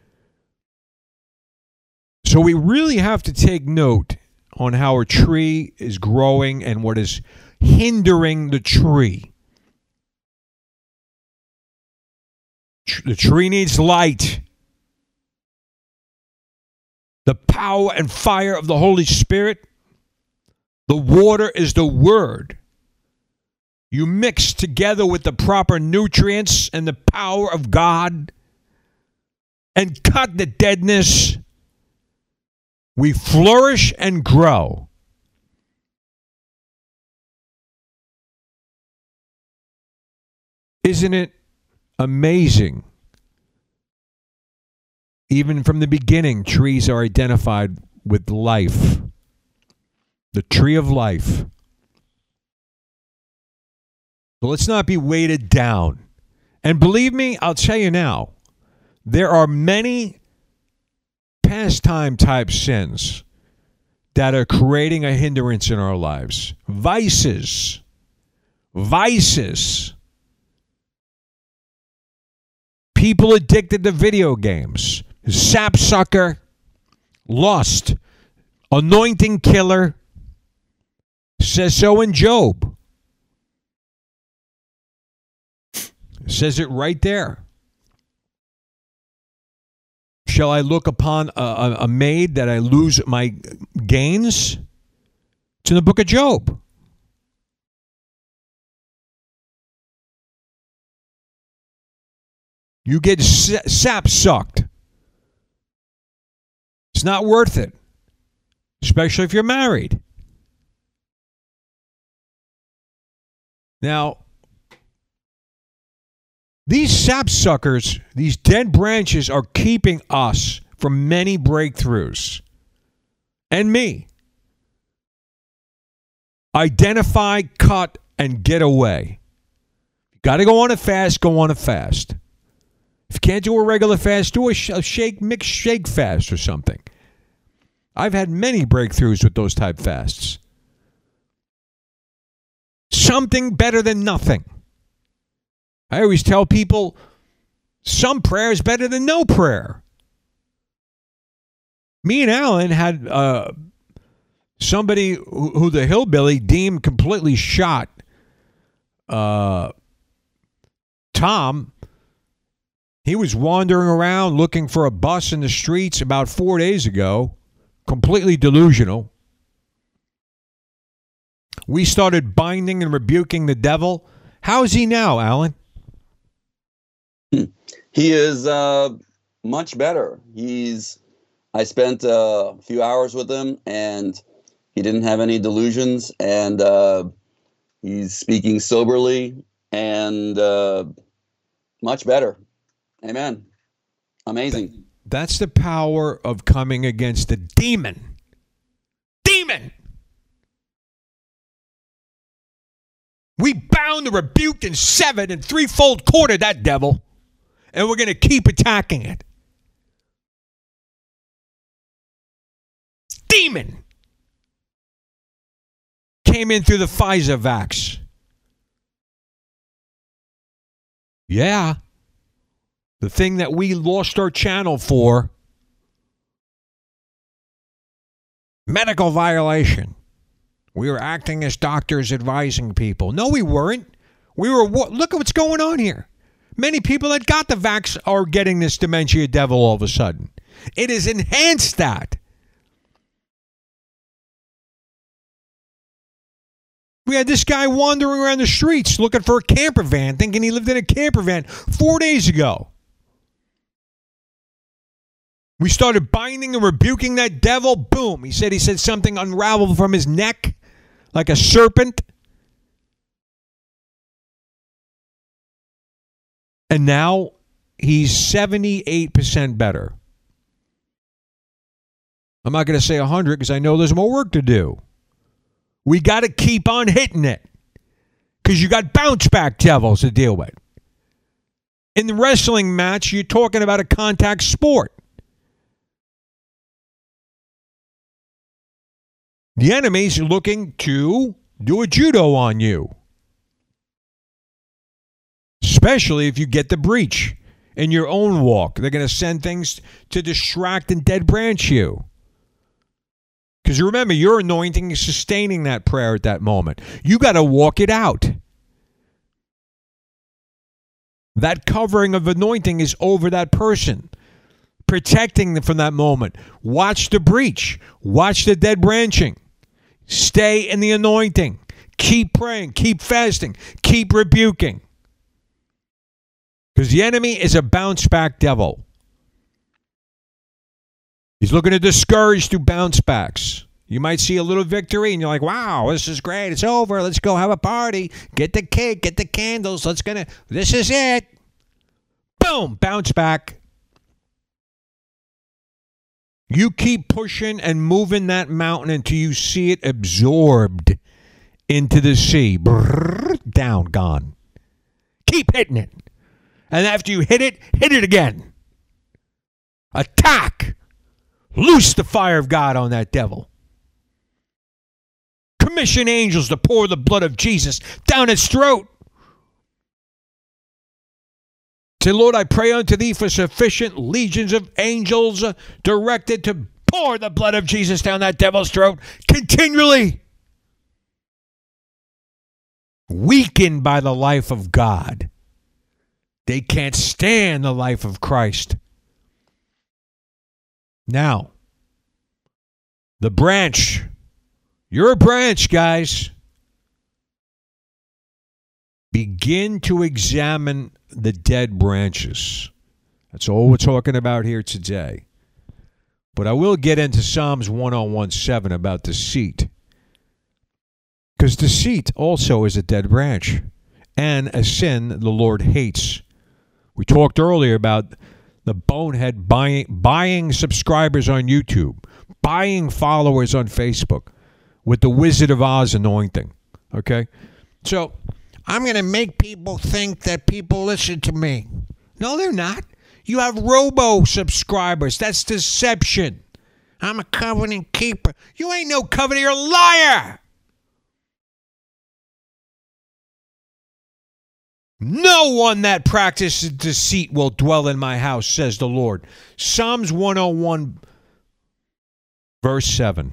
So we really have to take note on how a tree is growing and what is hindering the tree. The tree needs light. The power and fire of the Holy Spirit. The water is the word. You mix together with the proper nutrients and the power of God and cut the deadness. We flourish and grow. Isn't it amazing? Even from the beginning, trees are identified with life. The tree of life. So let's not be weighted down. And believe me, I'll tell you now, there are many pastime type sins that are creating a hindrance in our lives. Vices. Vices. People addicted to video games. Sapsucker. Lust. Anointing killer. Says so in Job. Says it right there. Shall I look upon a, a, a maid that I lose my gains? It's in the book of Job. You get sap sucked. It's not worth it, especially if you're married. Now, these sapsuckers, these dead branches are keeping us from many breakthroughs. And me. Identify, cut, and get away. You got to go on a fast, go on a fast. If you can't do a regular fast, do a shake, mix shake fast or something. I've had many breakthroughs with those type fasts. Something better than nothing. I always tell people some prayer is better than no prayer. Me and Alan had uh, somebody who, who the hillbilly deemed completely shot. Uh, Tom, he was wandering around looking for a bus in the streets about four days ago, completely delusional. We started binding and rebuking the devil. How is he now, Alan? He is uh, much better. He's. I spent uh, a few hours with him, and he didn't have any delusions, and uh, he's speaking soberly, and uh, much better. Amen. Amazing. That's the power of coming against the demon. Demon! We bound, rebuked, and severed and threefold quartered that devil. And we're going to keep attacking it. Demon came in through the Pfizer vax. Yeah. The thing that we lost our channel for. Medical violation. We were acting as doctors advising people. No, we weren't. We were, look at what's going on here. Many people that got the vax are getting this dementia devil all of a sudden. It has enhanced that. We had this guy wandering around the streets looking for a camper van, thinking he lived in a camper van four days ago. We started binding and rebuking that devil. Boom. He said he said something unraveled from his neck like a serpent. And now he's seventy-eight percent better. I'm not going to say one hundred because I know there's more work to do. We got to keep on hitting it because you got bounce back devils to deal with. In the wrestling match, you're talking about a contact sport. The enemy's looking to do a judo on you. Especially if you get the breach in your own walk. They're going to send things to distract and dead branch you. Because remember, your anointing is sustaining that prayer at that moment. You got to walk it out. That covering of anointing is over that person, protecting them from that moment. Watch the breach. Watch the dead branching. Stay in the anointing. Keep praying. Keep fasting. Keep rebuking. Because the enemy is a bounce back devil. He's looking to discourage through bounce backs. You might see a little victory and you're like, wow, this is great. It's over. Let's go have a party. Get the cake. Get the candles. Let's gonna. This is it. Boom. Bounce back. You keep pushing and moving that mountain until you see it absorbed into the sea. Brrr, down, gone. Keep hitting it. And after you hit it, hit it again. Attack. Loose the fire of God on that devil. Commission angels to pour the blood of Jesus down its throat. Say, Lord, I pray unto thee for sufficient legions of angels uh, directed to pour the blood of Jesus down that devil's throat continually. Weakened by the life of God. They can't stand the life of Christ. Now, the branch. You're a branch, guys. Begin to examine the dead branches. That's all we're talking about here today. But I will get into Psalms one seventeen about deceit. Because deceit also is a dead branch and a sin the Lord hates. We talked earlier about the bonehead buying, buying subscribers on YouTube, buying followers on Facebook with the Wizard of Oz anointing. Okay? So, I'm going to make people think that people listen to me. No, they're not. You have robo-subscribers. That's deception. I'm a covenant keeper. You ain't no covenant. You're a liar. No one that practices deceit will dwell in my house, says the Lord. Psalms one oh one, verse seven.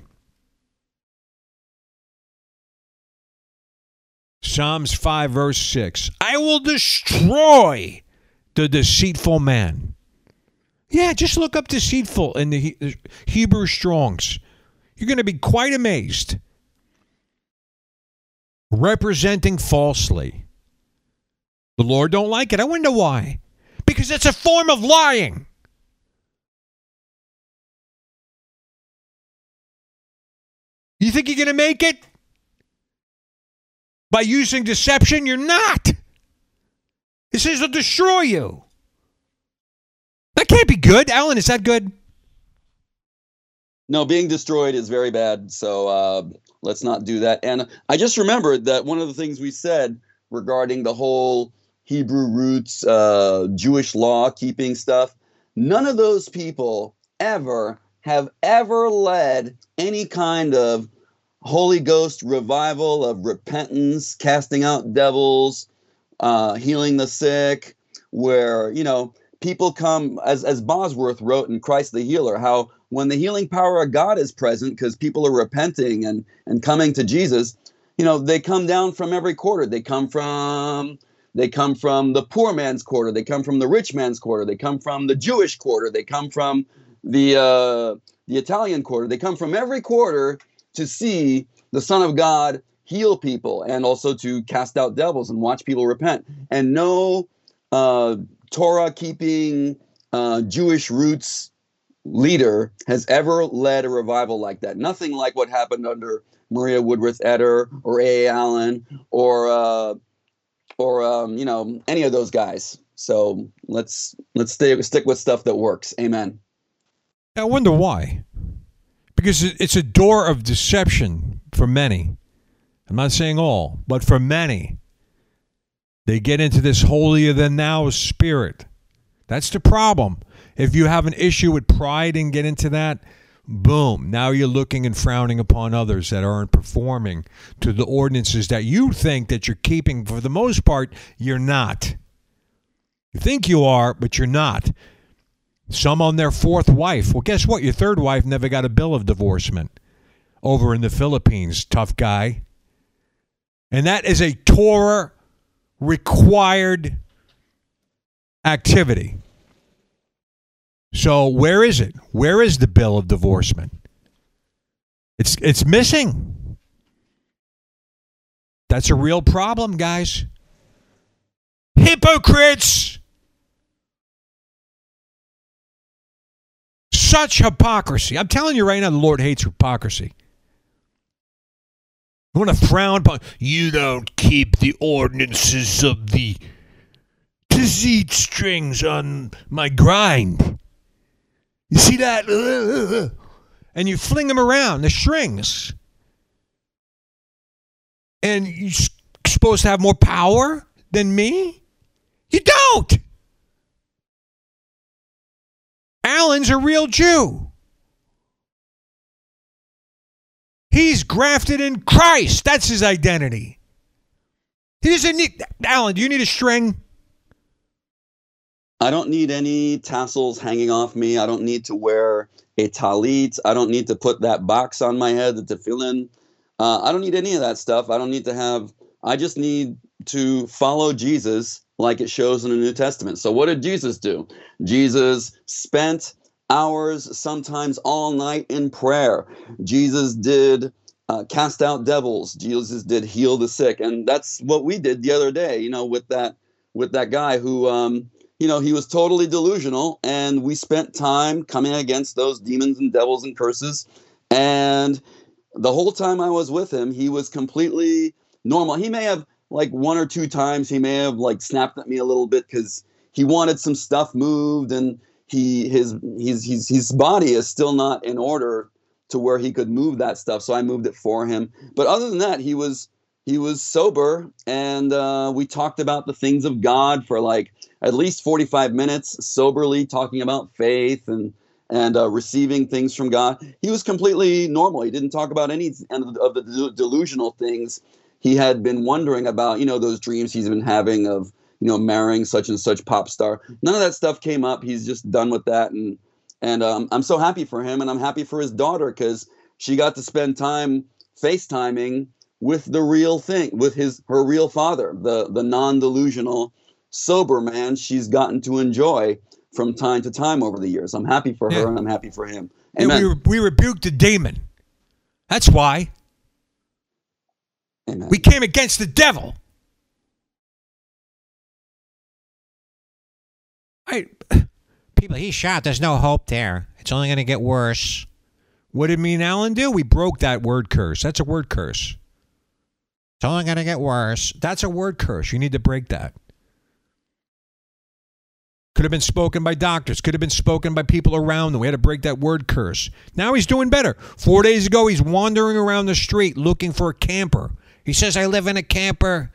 Psalms five, verse six. I will destroy the deceitful man. Yeah, just look up deceitful in the Hebrew Strongs. You're going to be quite amazed. Representing falsely. The Lord don't like it. I wonder why. Because it's a form of lying. You think you're going to make it? By using deception? You're not. It says it'll destroy you. That can't be good. Alan, is that good? No, being destroyed is very bad. So uh, let's not do that. And I just remembered that one of the things we said regarding the whole Hebrew roots, uh, Jewish law keeping stuff, none of those people ever have ever led any kind of Holy Ghost revival of repentance, casting out devils, uh, healing the sick, where, you know, people come, as, as Bosworth wrote in Christ the Healer, how when the healing power of God is present, because people are repenting and, and coming to Jesus, you know, they come down from every quarter. They come from, they come from the poor man's quarter. They come from the rich man's quarter. They come from the Jewish quarter. They come from the, uh, the Italian quarter. They come from every quarter to see the Son of God heal people and also to cast out devils and watch people repent. And no uh, Torah-keeping, uh, Jewish roots leader has ever led a revival like that. Nothing like what happened under Maria Woodworth Etter or A A. Allen or uh, or um, you know, any of those guys. So let's let's stay, stick with stuff that works. Amen. I wonder why. Because it's a door of deception for many. I'm not saying all, but for many. They get into this holier-than-thou spirit. That's the problem. If you have an issue with pride and get into that, boom, now you're looking and frowning upon others that aren't performing to the ordinances that you think that you're keeping. For the most part, you're not. You think you are, but you're not. Some on their fourth wife. Well, guess what? Your third wife never got a bill of divorcement over in the Philippines, tough guy. And that is a Torah required activity. So where is it? Where is the bill of divorcement? It's it's missing. That's a real problem, guys. Hypocrites! Such hypocrisy. I'm telling you right now, the Lord hates hypocrisy. You want to frown upon, you don't keep the ordinances of the deceit strings on my grind. You see that? And you fling them around, the strings. And you're supposed to have more power than me? You don't. Alan's a real Jew. He's grafted in Christ. That's his identity. He doesn't need... Alan, do you need a string? I don't need any tassels hanging off me. I don't need to wear a talit. I don't need to put that box on my head, the tefillin. Uh, I don't need any of that stuff. I don't need to have... I just need to follow Jesus like it shows in the New Testament. So what did Jesus do? Jesus spent hours, sometimes all night in prayer. Jesus did uh, cast out devils. Jesus did heal the sick. And that's what we did the other day, you know, with that with that guy who, um, you know, he was totally delusional. And we spent time coming against those demons and devils and curses. And the whole time I was with him, he was completely normal. He may have, like, one or two times, he may have, like, snapped at me a little bit because he wanted some stuff moved, and he his his his his body is still not in order to where he could move that stuff. So I moved it for him. But other than that, he was he was sober, and uh, we talked about the things of God for like at least forty-five minutes, soberly talking about faith and and uh, receiving things from God. He was completely normal. He didn't talk about any of the delusional things he had been wondering about, you know, those dreams he's been having of, you know, marrying such and such pop star. None of that stuff came up. He's just done with that. And and um, I'm so happy for him. And I'm happy for his daughter because she got to spend time FaceTiming with the real thing, with his her real father, the, the non-delusional, sober man she's gotten to enjoy from time to time over the years. I'm happy for her, yeah. And I'm happy for him. Amen. Yeah, we, we rebuked the demon. That's why. Amen. We came against the devil. I, people, he's shot. There's no hope there. It's only going to get worse. What did me and Alan do? We broke that word curse. That's a word curse. It's only going to get worse. That's a word curse. You need to break that. Could have been spoken by doctors. Could have been spoken by people around them. We had to break that word curse. Now he's doing better. Four days ago, he's wandering around the street looking for a camper. He says, I live in a camper.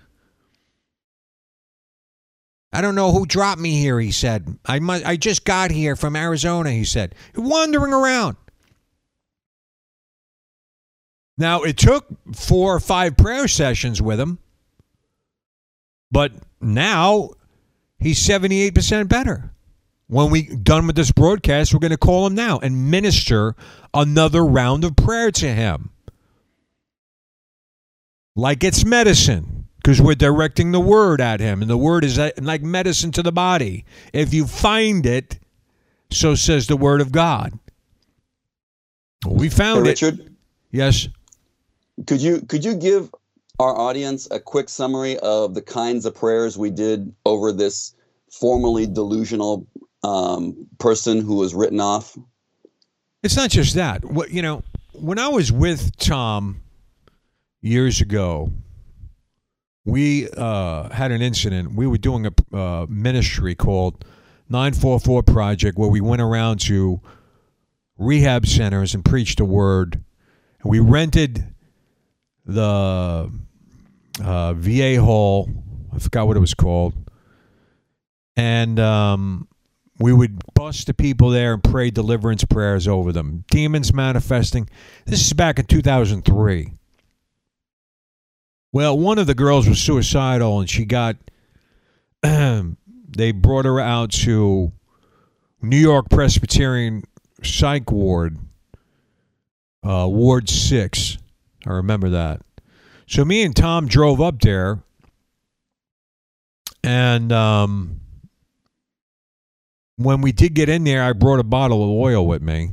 I don't know who dropped me here, he said. I must, I just got here from Arizona, he said. Wandering around. Now, it took four or five prayer sessions with him. But now, he's seventy-eight percent better. When we're done with this broadcast, we're going to call him now and minister another round of prayer to him. Like it's medicine, because we're directing the word at him, and the word is like medicine to the body. If you find it, so says the word of God. Well, we found hey, it. Richard? Yes. Could you could you give our audience a quick summary of the kinds of prayers we did over this formerly delusional um, person who was written off? It's not just that. What you know, when I was with Tom years ago, we uh, had an incident. We were doing a uh, ministry called nine four four Project, where we went around to rehab centers and preached the word. And we rented the uh, V A hall. I forgot what it was called. And um, we would bust the people there and pray deliverance prayers over them. Demons manifesting. This is back in two thousand three. Well, one of the girls was suicidal, and she got, they brought her out to New York Presbyterian Psych Ward, uh, Ward six. I remember that. So me and Tom drove up there, and um, when we did get in there, I brought a bottle of oil with me.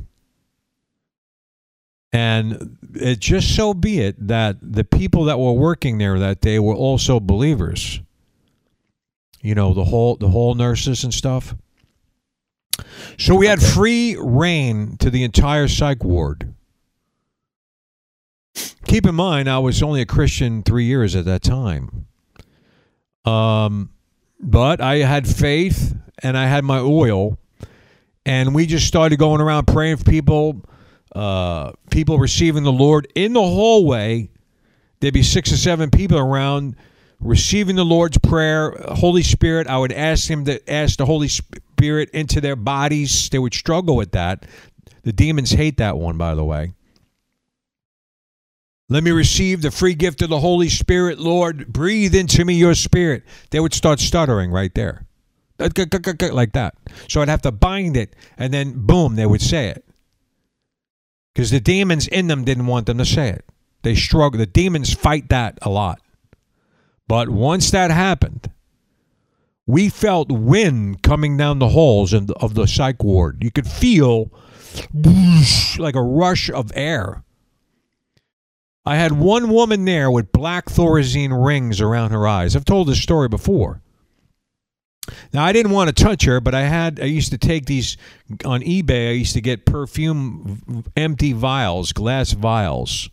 And it just so be it that the people that were working there that day were also believers. You know, the whole the whole nurses and stuff. So we had free reign to the entire psych ward. Keep in mind, I was only a Christian three years at that time. Um, but I had faith and I had my oil, and we just started going around praying for people. Uh, people receiving the Lord in the hallway. There'd be six or seven people around receiving the Lord's Prayer. Holy Spirit, I would ask him to ask the Holy Spirit into their bodies. They would struggle with that. The demons hate that one, by the way. Let me receive the free gift of the Holy Spirit, Lord. Breathe into me your spirit. They would start stuttering right there. Like that. So I'd have to bind it, and then boom, they would say it. Because the demons in them didn't want them to say it. They struggle. The demons fight that a lot. But once that happened, we felt wind coming down the halls of the, of the psych ward. You could feel whoosh, like a rush of air. I had one woman there with black thorazine rings around her eyes. I've told this story before. Now, I didn't want to touch her, but I had. I used to take these on eBay. I used to get perfume empty vials, glass vials.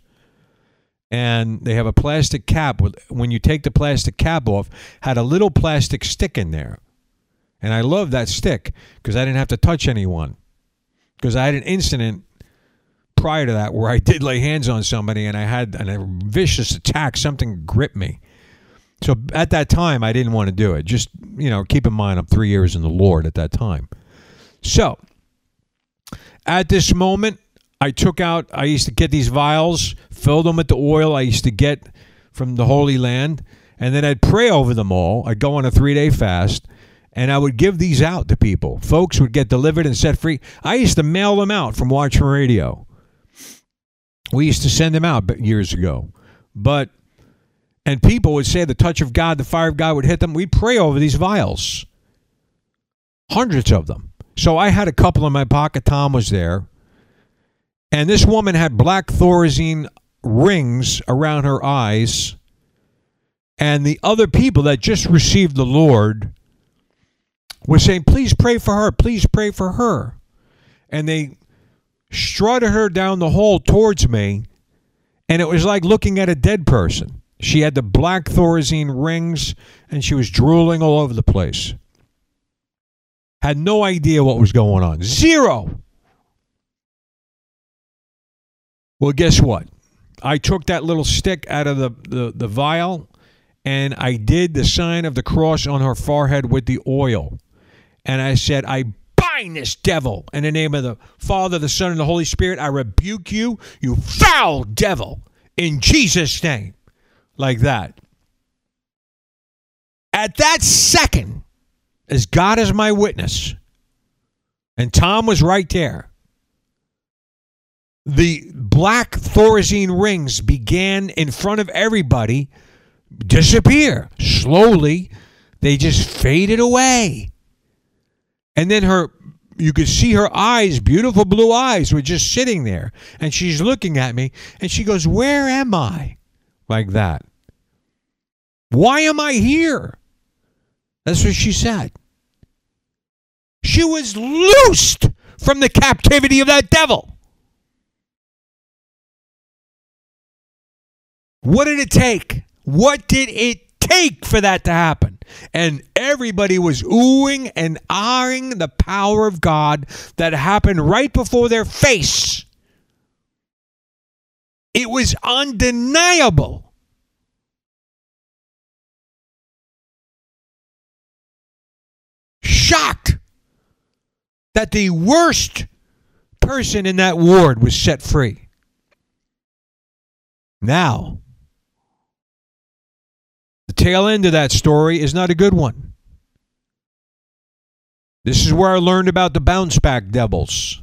And they have a plastic cap. With, when you take the plastic cap off, had a little plastic stick in there. And I loved that stick because I didn't have to touch anyone. Because I had an incident prior to that where I did lay hands on somebody and I had a vicious attack. Something gripped me. So at that time, I didn't want to do it. Just, you know, keep in mind, I'm three years in the Lord at that time. So at this moment, I took out, I used to get these vials, fill them with the oil I used to get from the Holy Land, and then I'd pray over them all. I'd go on a three-day fast, and I would give these out to people. Folks would get delivered and set free. I used to mail them out from Watchman Radio. We used to send them out years ago. But And people would say the touch of God, the fire of God would hit them. We'd pray over these vials. Hundreds of them. So I had a couple in my pocket. Tom was there. And this woman had black thorazine rings around her eyes. And the other people that just received the Lord were saying, please pray for her. Please pray for her. And they strutted her down the hall towards me. And it was like looking at a dead person. She had the black thorazine rings, and she was drooling all over the place. Had no idea what was going on. Zero. Well, guess what? I took that little stick out of the, the, the vial, and I did the sign of the cross on her forehead with the oil. And I said, I bind this devil in the name of the Father, the Son, and the Holy Spirit. I rebuke you, you foul devil, in Jesus' name. Like that. At that second, as God is my witness, and Tom was right there, the black thorazine rings began in front of everybody disappear. Slowly, they just faded away. And then her, you could see her eyes, beautiful blue eyes, were just sitting there. And she's looking at me, and she goes, where am I? Like that. Why am I here? That's what she said. She was loosed from the captivity of that devil. What did it take? What did it take for that to happen? And everybody was oohing and ahhing the power of God that happened right before their face. It was undeniable. Shocked that the worst person in that ward was set free. Now, the tail end of that story is not a good one. This is where I learned about the bounce back devils.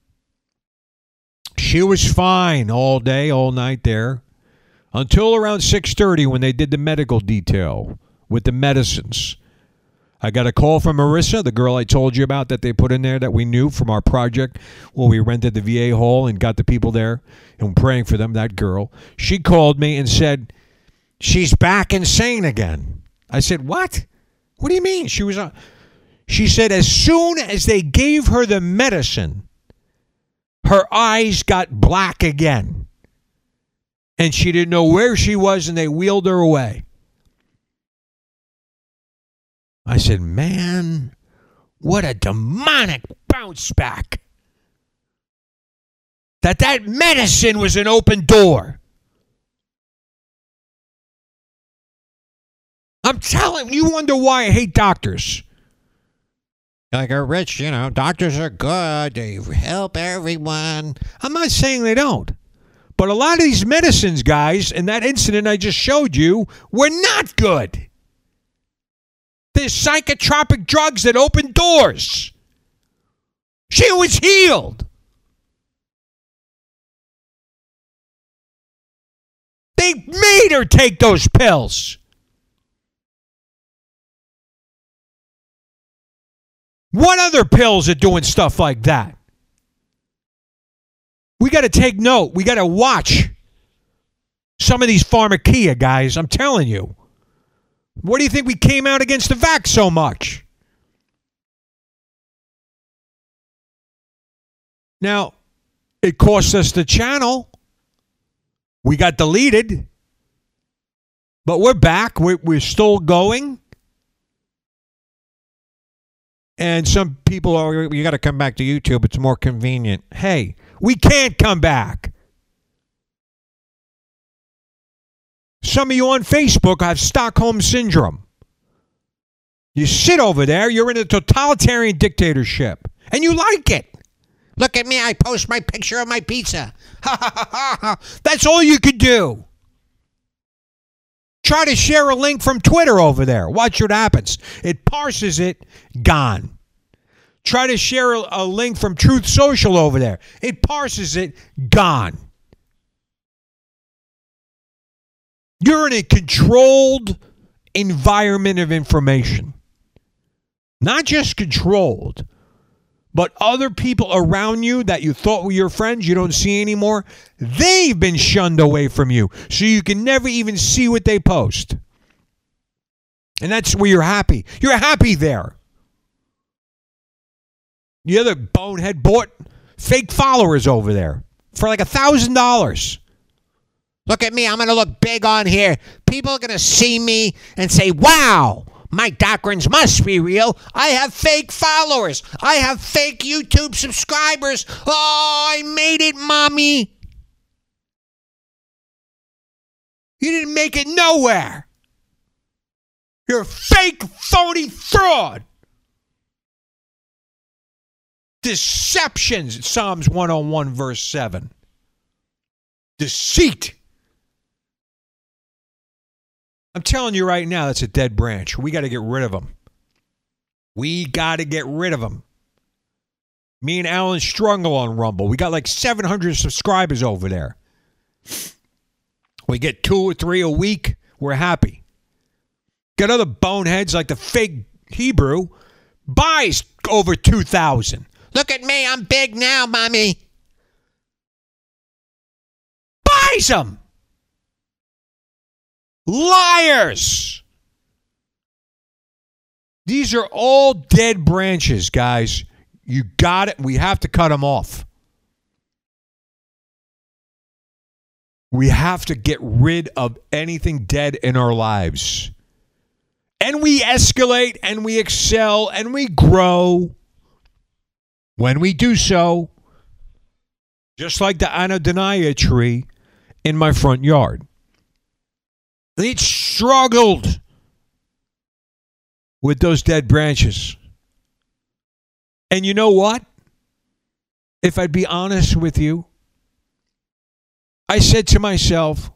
She was fine all day, all night there, until around six thirty when they did the medical detail with the medicines. I got a call from Marissa, the girl I told you about that they put in there that we knew from our project where we rented the V A hall and got the people there and praying for them, that girl. She called me and said, she's back insane again. I said, what? What do you mean? She was. Uh, she said as soon as they gave her the medicine, her eyes got black again. And she didn't know where she was and they wheeled her away. I said, man, what a demonic bounce back. That that medicine was an open door. I'm telling you, you wonder why I hate doctors. Like, are rich, you know, doctors are good. They help everyone. I'm not saying they don't. But a lot of these medicines, guys, in that incident I just showed you, were not good. There's psychotropic drugs that open doors. She was healed. They made her take those pills. What other pills are doing stuff like that? We got to take note. We got to watch some of these pharmacia guys. I'm telling you. What do you think we came out against the vax so much? Now, it cost us the channel. We got deleted. But we're back. We're, we're still going. And some people are, you got to come back to YouTube. It's more convenient. Hey, we can't come back. Some of you on Facebook have Stockholm Syndrome. You sit over there, you're in a totalitarian dictatorship, and you like it. Look at me, I post my picture of my pizza. Ha ha ha ha ha. That's all you could do. Try to share a link from Twitter over there. Watch what happens. It parses it, gone. Try to share a, a link from Truth Social over there. It parses it, gone. You're in a controlled environment of information. Not just controlled, but other people around you that you thought were your friends you don't see anymore, they've been shunned away from you. So you can never even see what they post. And that's where you're happy. You're happy there. The other bonehead bought fake followers over there for like a thousand dollars. Look at me. I'm going to look big on here. People are going to see me and say, wow, my doctrines must be real. I have fake followers. I have fake YouTube subscribers. Oh, I made it, mommy. You didn't make it nowhere. You're a fake, phony fraud. Deceptions, Psalms one oh one, verse seven. Deceit. I'm telling you right now, that's a dead branch. We got to get rid of them. We got to get rid of them. Me and Alan Strungle on Rumble. We got like seven hundred subscribers over there. We get two or three a week. We're happy. Got other boneheads like the fake Hebrew. Buys over two thousand. Look at me. I'm big now, mommy. Buys them. Liars! These are all dead branches, guys. You got it. We have to cut them off. We have to get rid of anything dead in our lives. And we escalate and we excel and we grow when we do so, just like the Anodania tree in my front yard. It struggled with those dead branches. And you know what? If I'd be honest with you, I said to myself,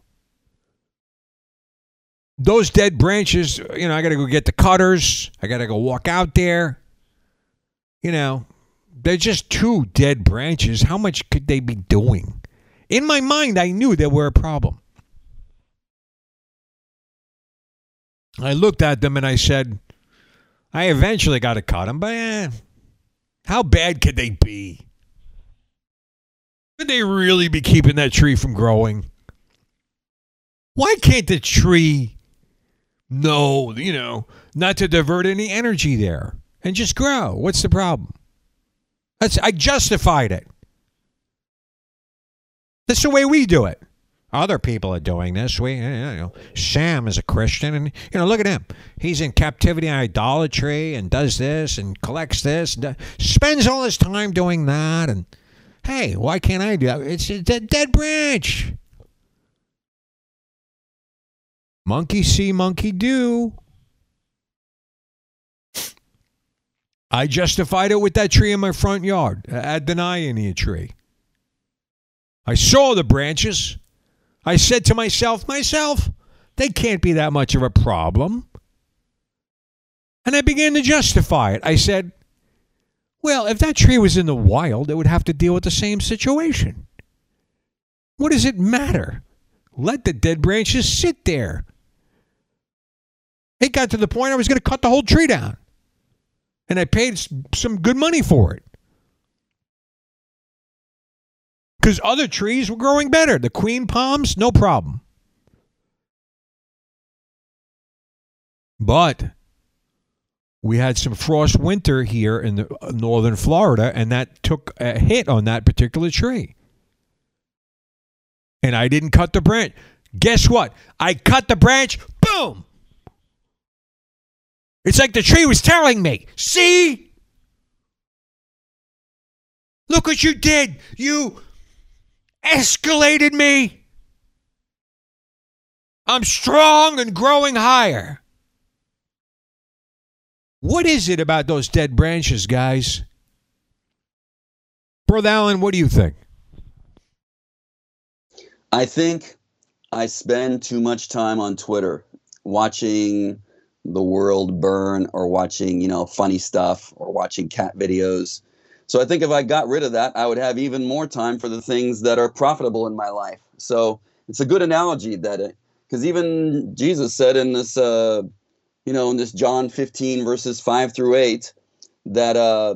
those dead branches, you know, I got to go get the cutters. I got to go walk out there. You know, they're just two dead branches. How much could they be doing? In my mind, I knew there were a problem. I looked at them and I said, I eventually got to cut them, but eh, how bad could they be? Could they really be keeping that tree from growing? Why can't the tree know, you know, not to divert any energy there and just grow? What's the problem? That's I justified it. That's the way we do it. Other people are doing this. We, you know, Sam is a Christian, and you know, look at him. He's in captivity and idolatry, and does this and collects this, and spends all his time doing that. And hey, why can't I do that? It's a dead, dead branch. Monkey see, monkey do. I justified it with that tree in my front yard, a Adonai tree. I saw the branches. I said to myself, myself, they can't be that much of a problem. And I began to justify it. I said, well, if that tree was in the wild, it would have to deal with the same situation. What does it matter? Let the dead branches sit there. It got to the point I was going to cut the whole tree down. And I paid some good money for it. Because other trees were growing better. The queen palms, no problem. But we had some frost winter here in the northern Florida, and that took a hit on that particular tree. And I didn't cut the branch. Guess what? I cut the branch, boom! It's like the tree was telling me, see? Look what you did. You escalated me. I'm strong and growing higher. What is it about those dead branches, guys? Brother Allen, what do you think? I think I spend too much time on Twitter watching the world burn, or watching, you know, funny stuff, or watching cat videos. So I think if I got rid of that, I would have even more time for the things that are profitable in my life. So it's a good analogy that it, because even Jesus said in this, uh, you know, in this John fifteen verses five through eight, that uh,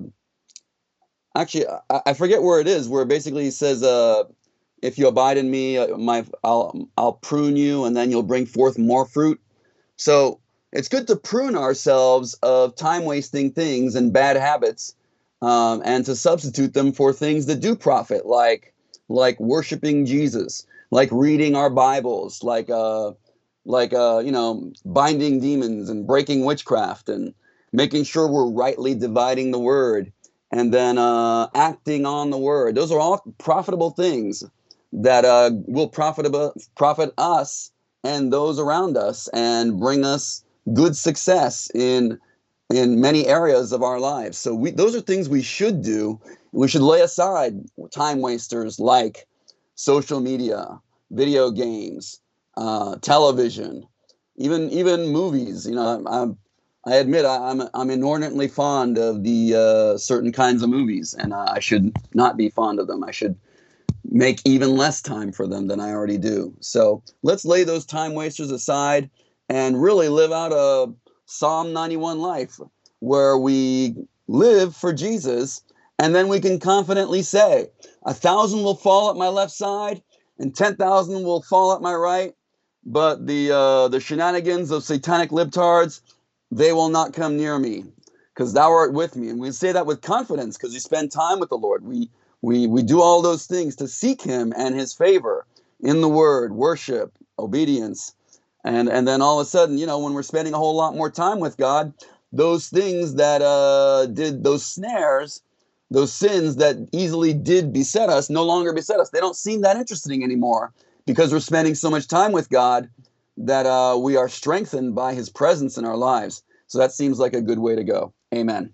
actually I, I forget where it is, where basically he says, uh, if you abide in me, uh, my I'll I'll prune you, and then you'll bring forth more fruit. So it's good to prune ourselves of time-wasting things and bad habits, um, and to substitute them for things that do profit, like like worshiping Jesus, like reading our Bibles, like uh, like uh, you know, binding demons and breaking witchcraft, and making sure we're rightly dividing the word, and then uh, acting on the word. Those are all profitable things that uh, will profit profit us and those around us, and bring us good success in in many areas of our lives. So we, those are things we should do. We should lay aside time wasters like social media, video games, uh, television, even even movies. You know, I'm, I admit I, I'm I'm inordinately fond of the uh, certain kinds of movies, and I should not be fond of them. I should make even less time for them than I already do. So let's lay those time wasters aside and really live out a Psalm ninety-one life, where we live for Jesus, and then we can confidently say, a thousand will fall at my left side, and ten thousand will fall at my right, but the uh, the shenanigans of satanic libtards, they will not come near me, because thou art with me. And we say that with confidence, because we spend time with the Lord. We we we do all those things to seek him and his favor in the Word, worship, obedience. And and then all of a sudden, you know, when we're spending a whole lot more time with God, those things that uh, did those snares, those sins that easily did beset us, no longer beset us. They don't seem that interesting anymore because we're spending so much time with God that uh, we are strengthened by his presence in our lives. So that seems like a good way to go. Amen.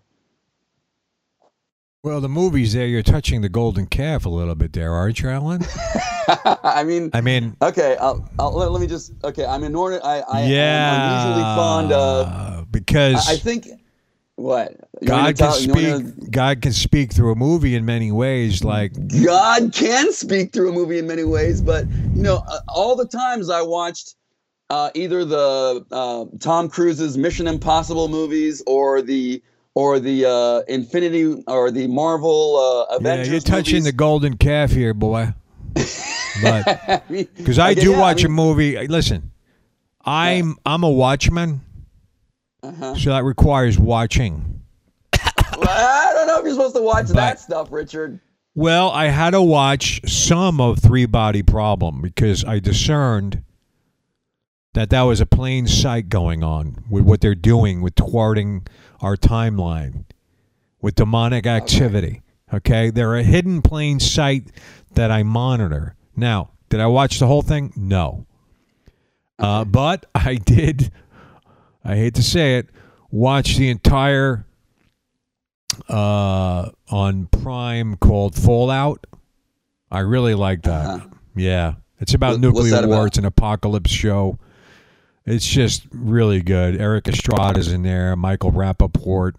Well, the movies there, you're touching the golden calf a little bit there, aren't you, Alan? I mean, I mean, okay. I'll, I'll, let, let me just. Okay, I'm in order. I, I yeah, am unusually fond of because I, I think what God you want me to can tell- you want me speak. to- God can speak through a movie in many ways. Like God can speak through a movie in many ways, but you know, uh, all the times I watched uh, either the uh, Tom Cruise's Mission Impossible movies or the or the uh, Infinity or the Marvel uh, yeah, Avengers. you're touching movies. the golden calf here, boy. But I mean, because I okay, do yeah, watch I a mean, movie. Listen, I'm I'm a watchman, uh-huh. so that requires watching. Well, I don't know if you're supposed to watch But- that stuff, Richard. Well, I had to watch some of Three Body Problem because I discerned that that was a plain sight going on with what they're doing with thwarting our timeline with demonic activity. Okay, they're a hidden plain sight that I monitor. Now, did I watch the whole thing? No. Uh, but I did, I hate to say it, watch the entire uh, on Prime called Fallout. I really like that. Uh-huh. Yeah. It's about What- what's nuclear that war. about? It's an apocalypse show. It's just really good. Eric Estrada's in there. Michael Rappaport.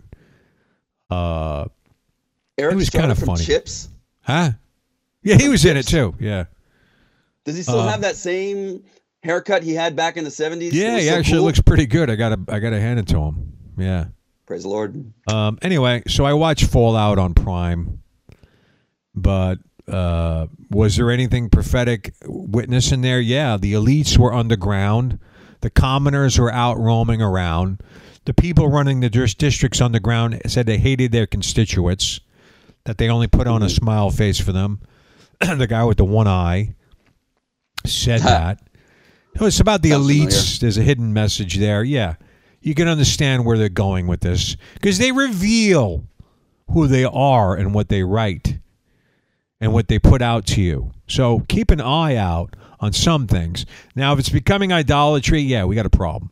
Uh, Eric It was Estrada kinda from funny. Chips. huh? Yeah, he was in it too. Yeah. Does he still Uh, have that same haircut he had back in the seventies? Yeah, It was he so actually cool. looks pretty good. I gotta, I gotta hand it to him. Yeah. Praise the Lord. Um. Anyway, so I watched Fallout on Prime, but uh, was there anything prophetic witness in there? Yeah, the elites were underground. The commoners were out roaming around. The people running the dis- districts underground said they hated their constituents, that they only put on a smile face for them. The guy with the one eye said that. So it's about the Sounds elites. familiar. There's a hidden message there. Yeah, you can understand where they're going with this because they reveal who they are and what they write and what they put out to you. So keep an eye out on some things. Now, if it's becoming idolatry, yeah, we got a problem.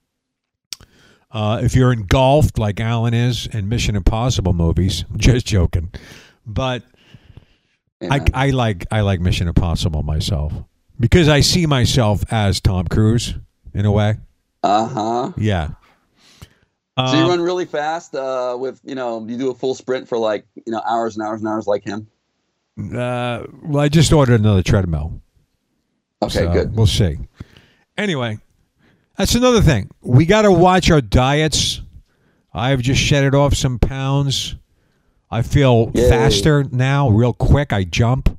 Uh, if you're engulfed like Alan is in Mission Impossible movies, just joking. But I, Amen. I like I like Mission Impossible myself because I see myself as Tom Cruise in a way. Uh-huh. Yeah. So you Um, run really fast uh, with, you know, you do a full sprint for like, you know, hours and hours and hours like him. uh, well, I just ordered another treadmill. Okay, So, good. We'll see. Anyway, that's another thing. We got to watch our diets. I've just shedded off some pounds. I feel Yay. faster now, real quick. I jump.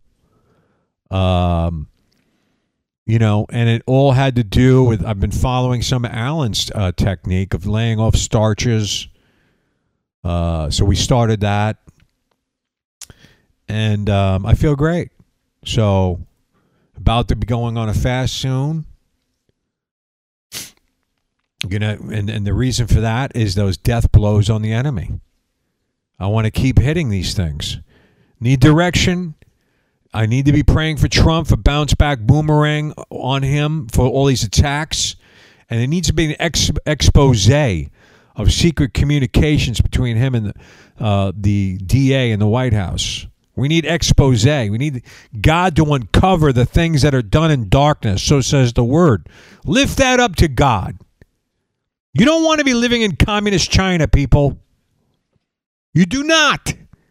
Um, you know, and it all had to do with I've been following some Alan's uh, technique of laying off starches. Uh, so we started that, and um, I feel great. So about to be going on a fast soon. Gonna and, and the reason for that is those death blows on the enemy. I want to keep hitting these things. Need direction. I need to be praying for Trump for bounce back boomerang on him for all these attacks. And it needs to be an ex- expose of secret communications between him and the, uh, the D A in the White House. We need expose. We need God to uncover the things that are done in darkness. So says the word. Lift that up to God. You don't want to be living in communist China, people. You do not.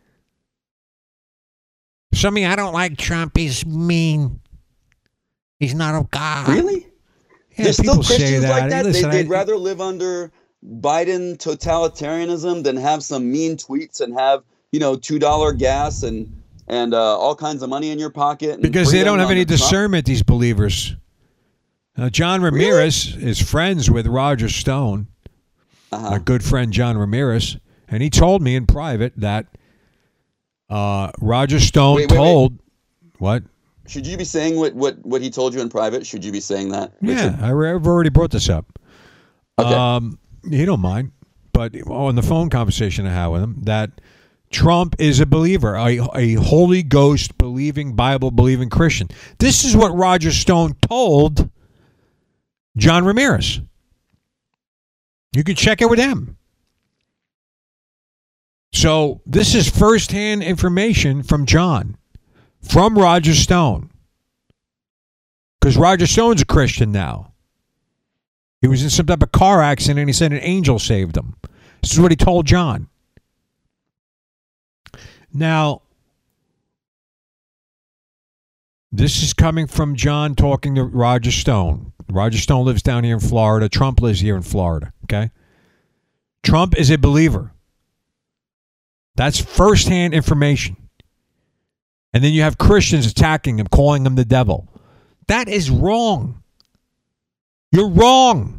Some of you, I don't like Trump. He's mean. He's not of God. Really? Yeah, There's still people say Christians that. like that? Listen, they, they'd I- rather live under Biden totalitarianism than have some mean tweets and have, you know, two dollar gas and and uh, all kinds of money in your pocket. And because they freedom don't have any under Trump. discernment, these believers. Now, John Ramirez is friends with Roger Stone, Uh-huh. my good friend John Ramirez, and he told me in private that uh, Roger Stone Wait, wait, wait. told what? should you be saying what, what, what he told you in private? Should you be saying that? Yeah, I, I've already brought this up. Okay. Um, he don't mind, but on the phone conversation I had with him, that Trump is a believer, a, a Holy Ghost believing, Bible believing Christian. This is what Roger Stone told John Ramirez. You can check it with him. So this is firsthand information from John, from Roger Stone. Because Roger Stone's a Christian now. He was in some type of car accident and he said an angel saved him. This is what he told John. Now, this is coming from John talking to Roger Stone. Roger Stone lives down here in Florida. Trump lives here in Florida, okay? Trump is a believer. That's firsthand information. And then you have Christians attacking him, calling him the devil. That is wrong. You're wrong.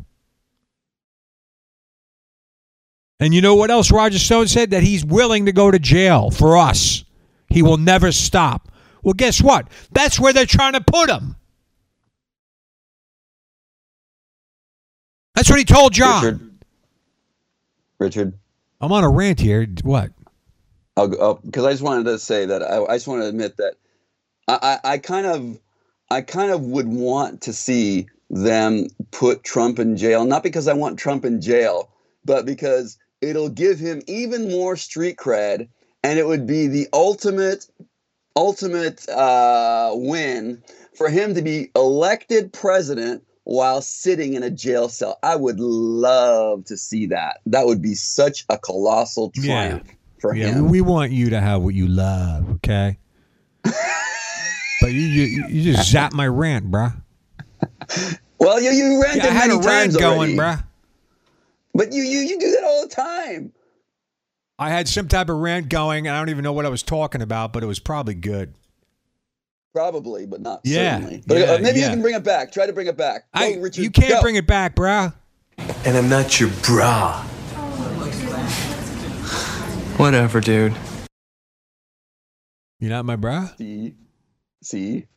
And you know what else Roger Stone said? That he's willing to go to jail for us. He will never stop. Well, guess what? That's where they're trying to put him. That's what he told John. Richard. Richard. I'm on a rant here. What? I'll go because I just wanted to say that I, I just want to admit that I, I, I kind of I kind of would want to see them put Trump in jail, not because I want Trump in jail, but because it'll give him even more street cred, and it would be the ultimate ultimate uh, win for him to be elected president while sitting in a jail cell. I would love to see that. That would be such a colossal triumph. Yeah. For yeah, him. We want you to have what you love, okay? But you, you you just zap my rant, bruh. Well, you you ranted yeah, I had many a times rant already. going, bruh. But you, you you do that all the time. I had some type of rant going, and I don't even know what I was talking about, but it was probably good. Probably, but not yeah, certainly. But yeah, uh, maybe yeah. you can bring it back. Try to bring it back. Go, I, Richard, you can't go. bring it back, bruh. And I'm not your bra. Whatever, dude. You're not my bruh? See? See?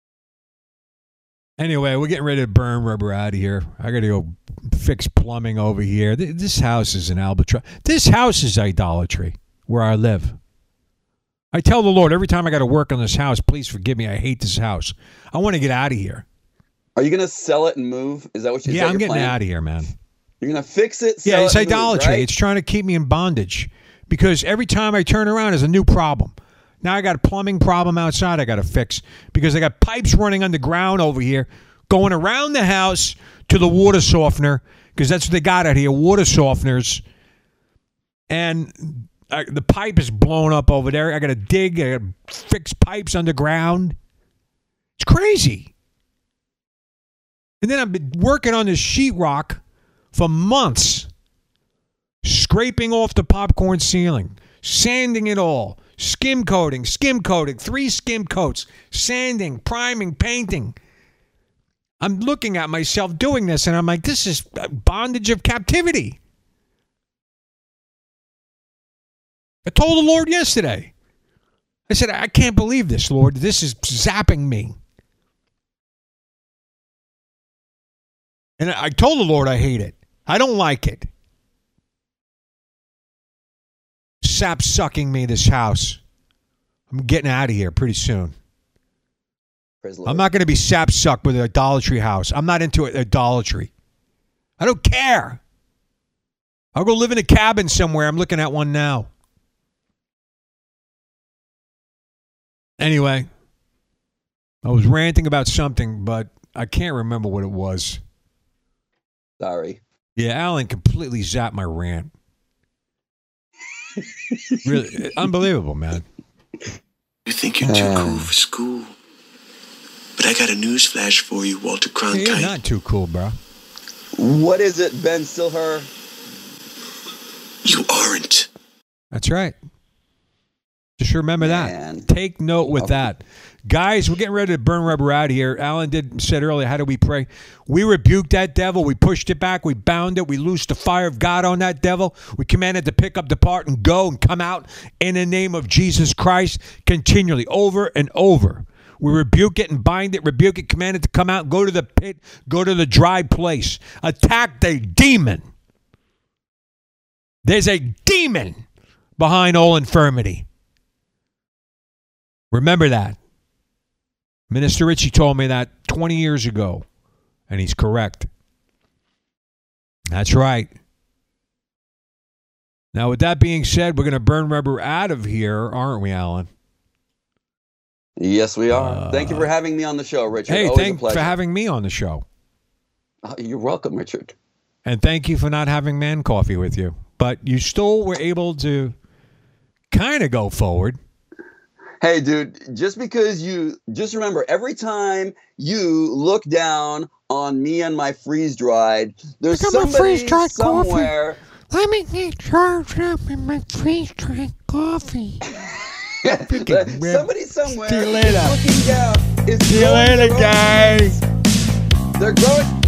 Anyway, we're getting ready to burn rubber out of here. I got to go fix plumbing over here. This house is an albatross. This house is idolatry where I live. I tell the Lord every time I got to work on this house, please forgive me. I hate this house. I want to get out of here. Are you going to sell it and move? Is that what you Yeah, I'm your getting plan? out of here, man. You're going to fix it, sell Yeah, it's it, and idolatry. move, right? It's trying to keep me in bondage because every time I turn around, there's a new problem. Now I got a plumbing problem outside I got to fix because I got pipes running underground over here going around the house to the water softener because that's what they got out here, water softeners. And I, the pipe is blown up over there. I got to dig. I got to fix pipes underground. It's crazy. And then I've been working on this sheetrock for months, scraping off the popcorn ceiling, sanding it all, skim coating, skim coating, three skim coats, sanding, priming, painting. I'm looking at myself doing this, and I'm like, this is bondage of captivity. I told the Lord yesterday. I said, I can't believe this, Lord. This is zapping me. And I told the Lord I hate it. I don't like it. Sap sucking me, this house. I'm getting out of here pretty soon. Praise the Lord. I'm not going to be sap sucked with an idolatry house. I'm not into idolatry. I don't care. I'll go live in a cabin somewhere. I'm looking at one now. Anyway, I was ranting about something, but I can't remember what it was. Sorry. Yeah, Alan completely zapped my rant. Really, unbelievable, man. You think you're too Uh. cool for school. But I got a news flash for you, Walter Hey, Cronkite. you're not too cool, bro. What is it, Ben Stiller? You aren't. That's right. Just remember Man. that. Take note with Okay. that. Guys, we're getting ready to burn rubber out of here. Alan did said earlier, how do we pray? We rebuked that devil. We pushed it back. We bound it. We loosed the fire of God on that devil. We commanded to pick up the part and go and come out in the name of Jesus Christ continually, over and over. We rebuke it and bind it, rebuke it, command it to come out, go to the pit, go to the dry place. Attack the demon. There's a demon behind all infirmity. Remember that. Minister Ritchie told me that twenty years ago, and he's correct. That's right. Now, with that being said, we're going to burn rubber out of here, aren't we, Alan? Yes, we are. Uh, Thank you for having me on the show, Richard. Hey, Always a thanks pleasure. for having me on the show. Oh, you're welcome, Richard. And thank you for not having man coffee with you. But you still were able to kind of go forward. Hey, dude, just because you, just remember, every time you look down on me and my freeze-dried, there's somebody freeze-dried somewhere. Let me get charged up in my freeze-dried coffee. Somebody somewhere See you later. is looking down. Is See you growing later, their own guys. beans. They're growing.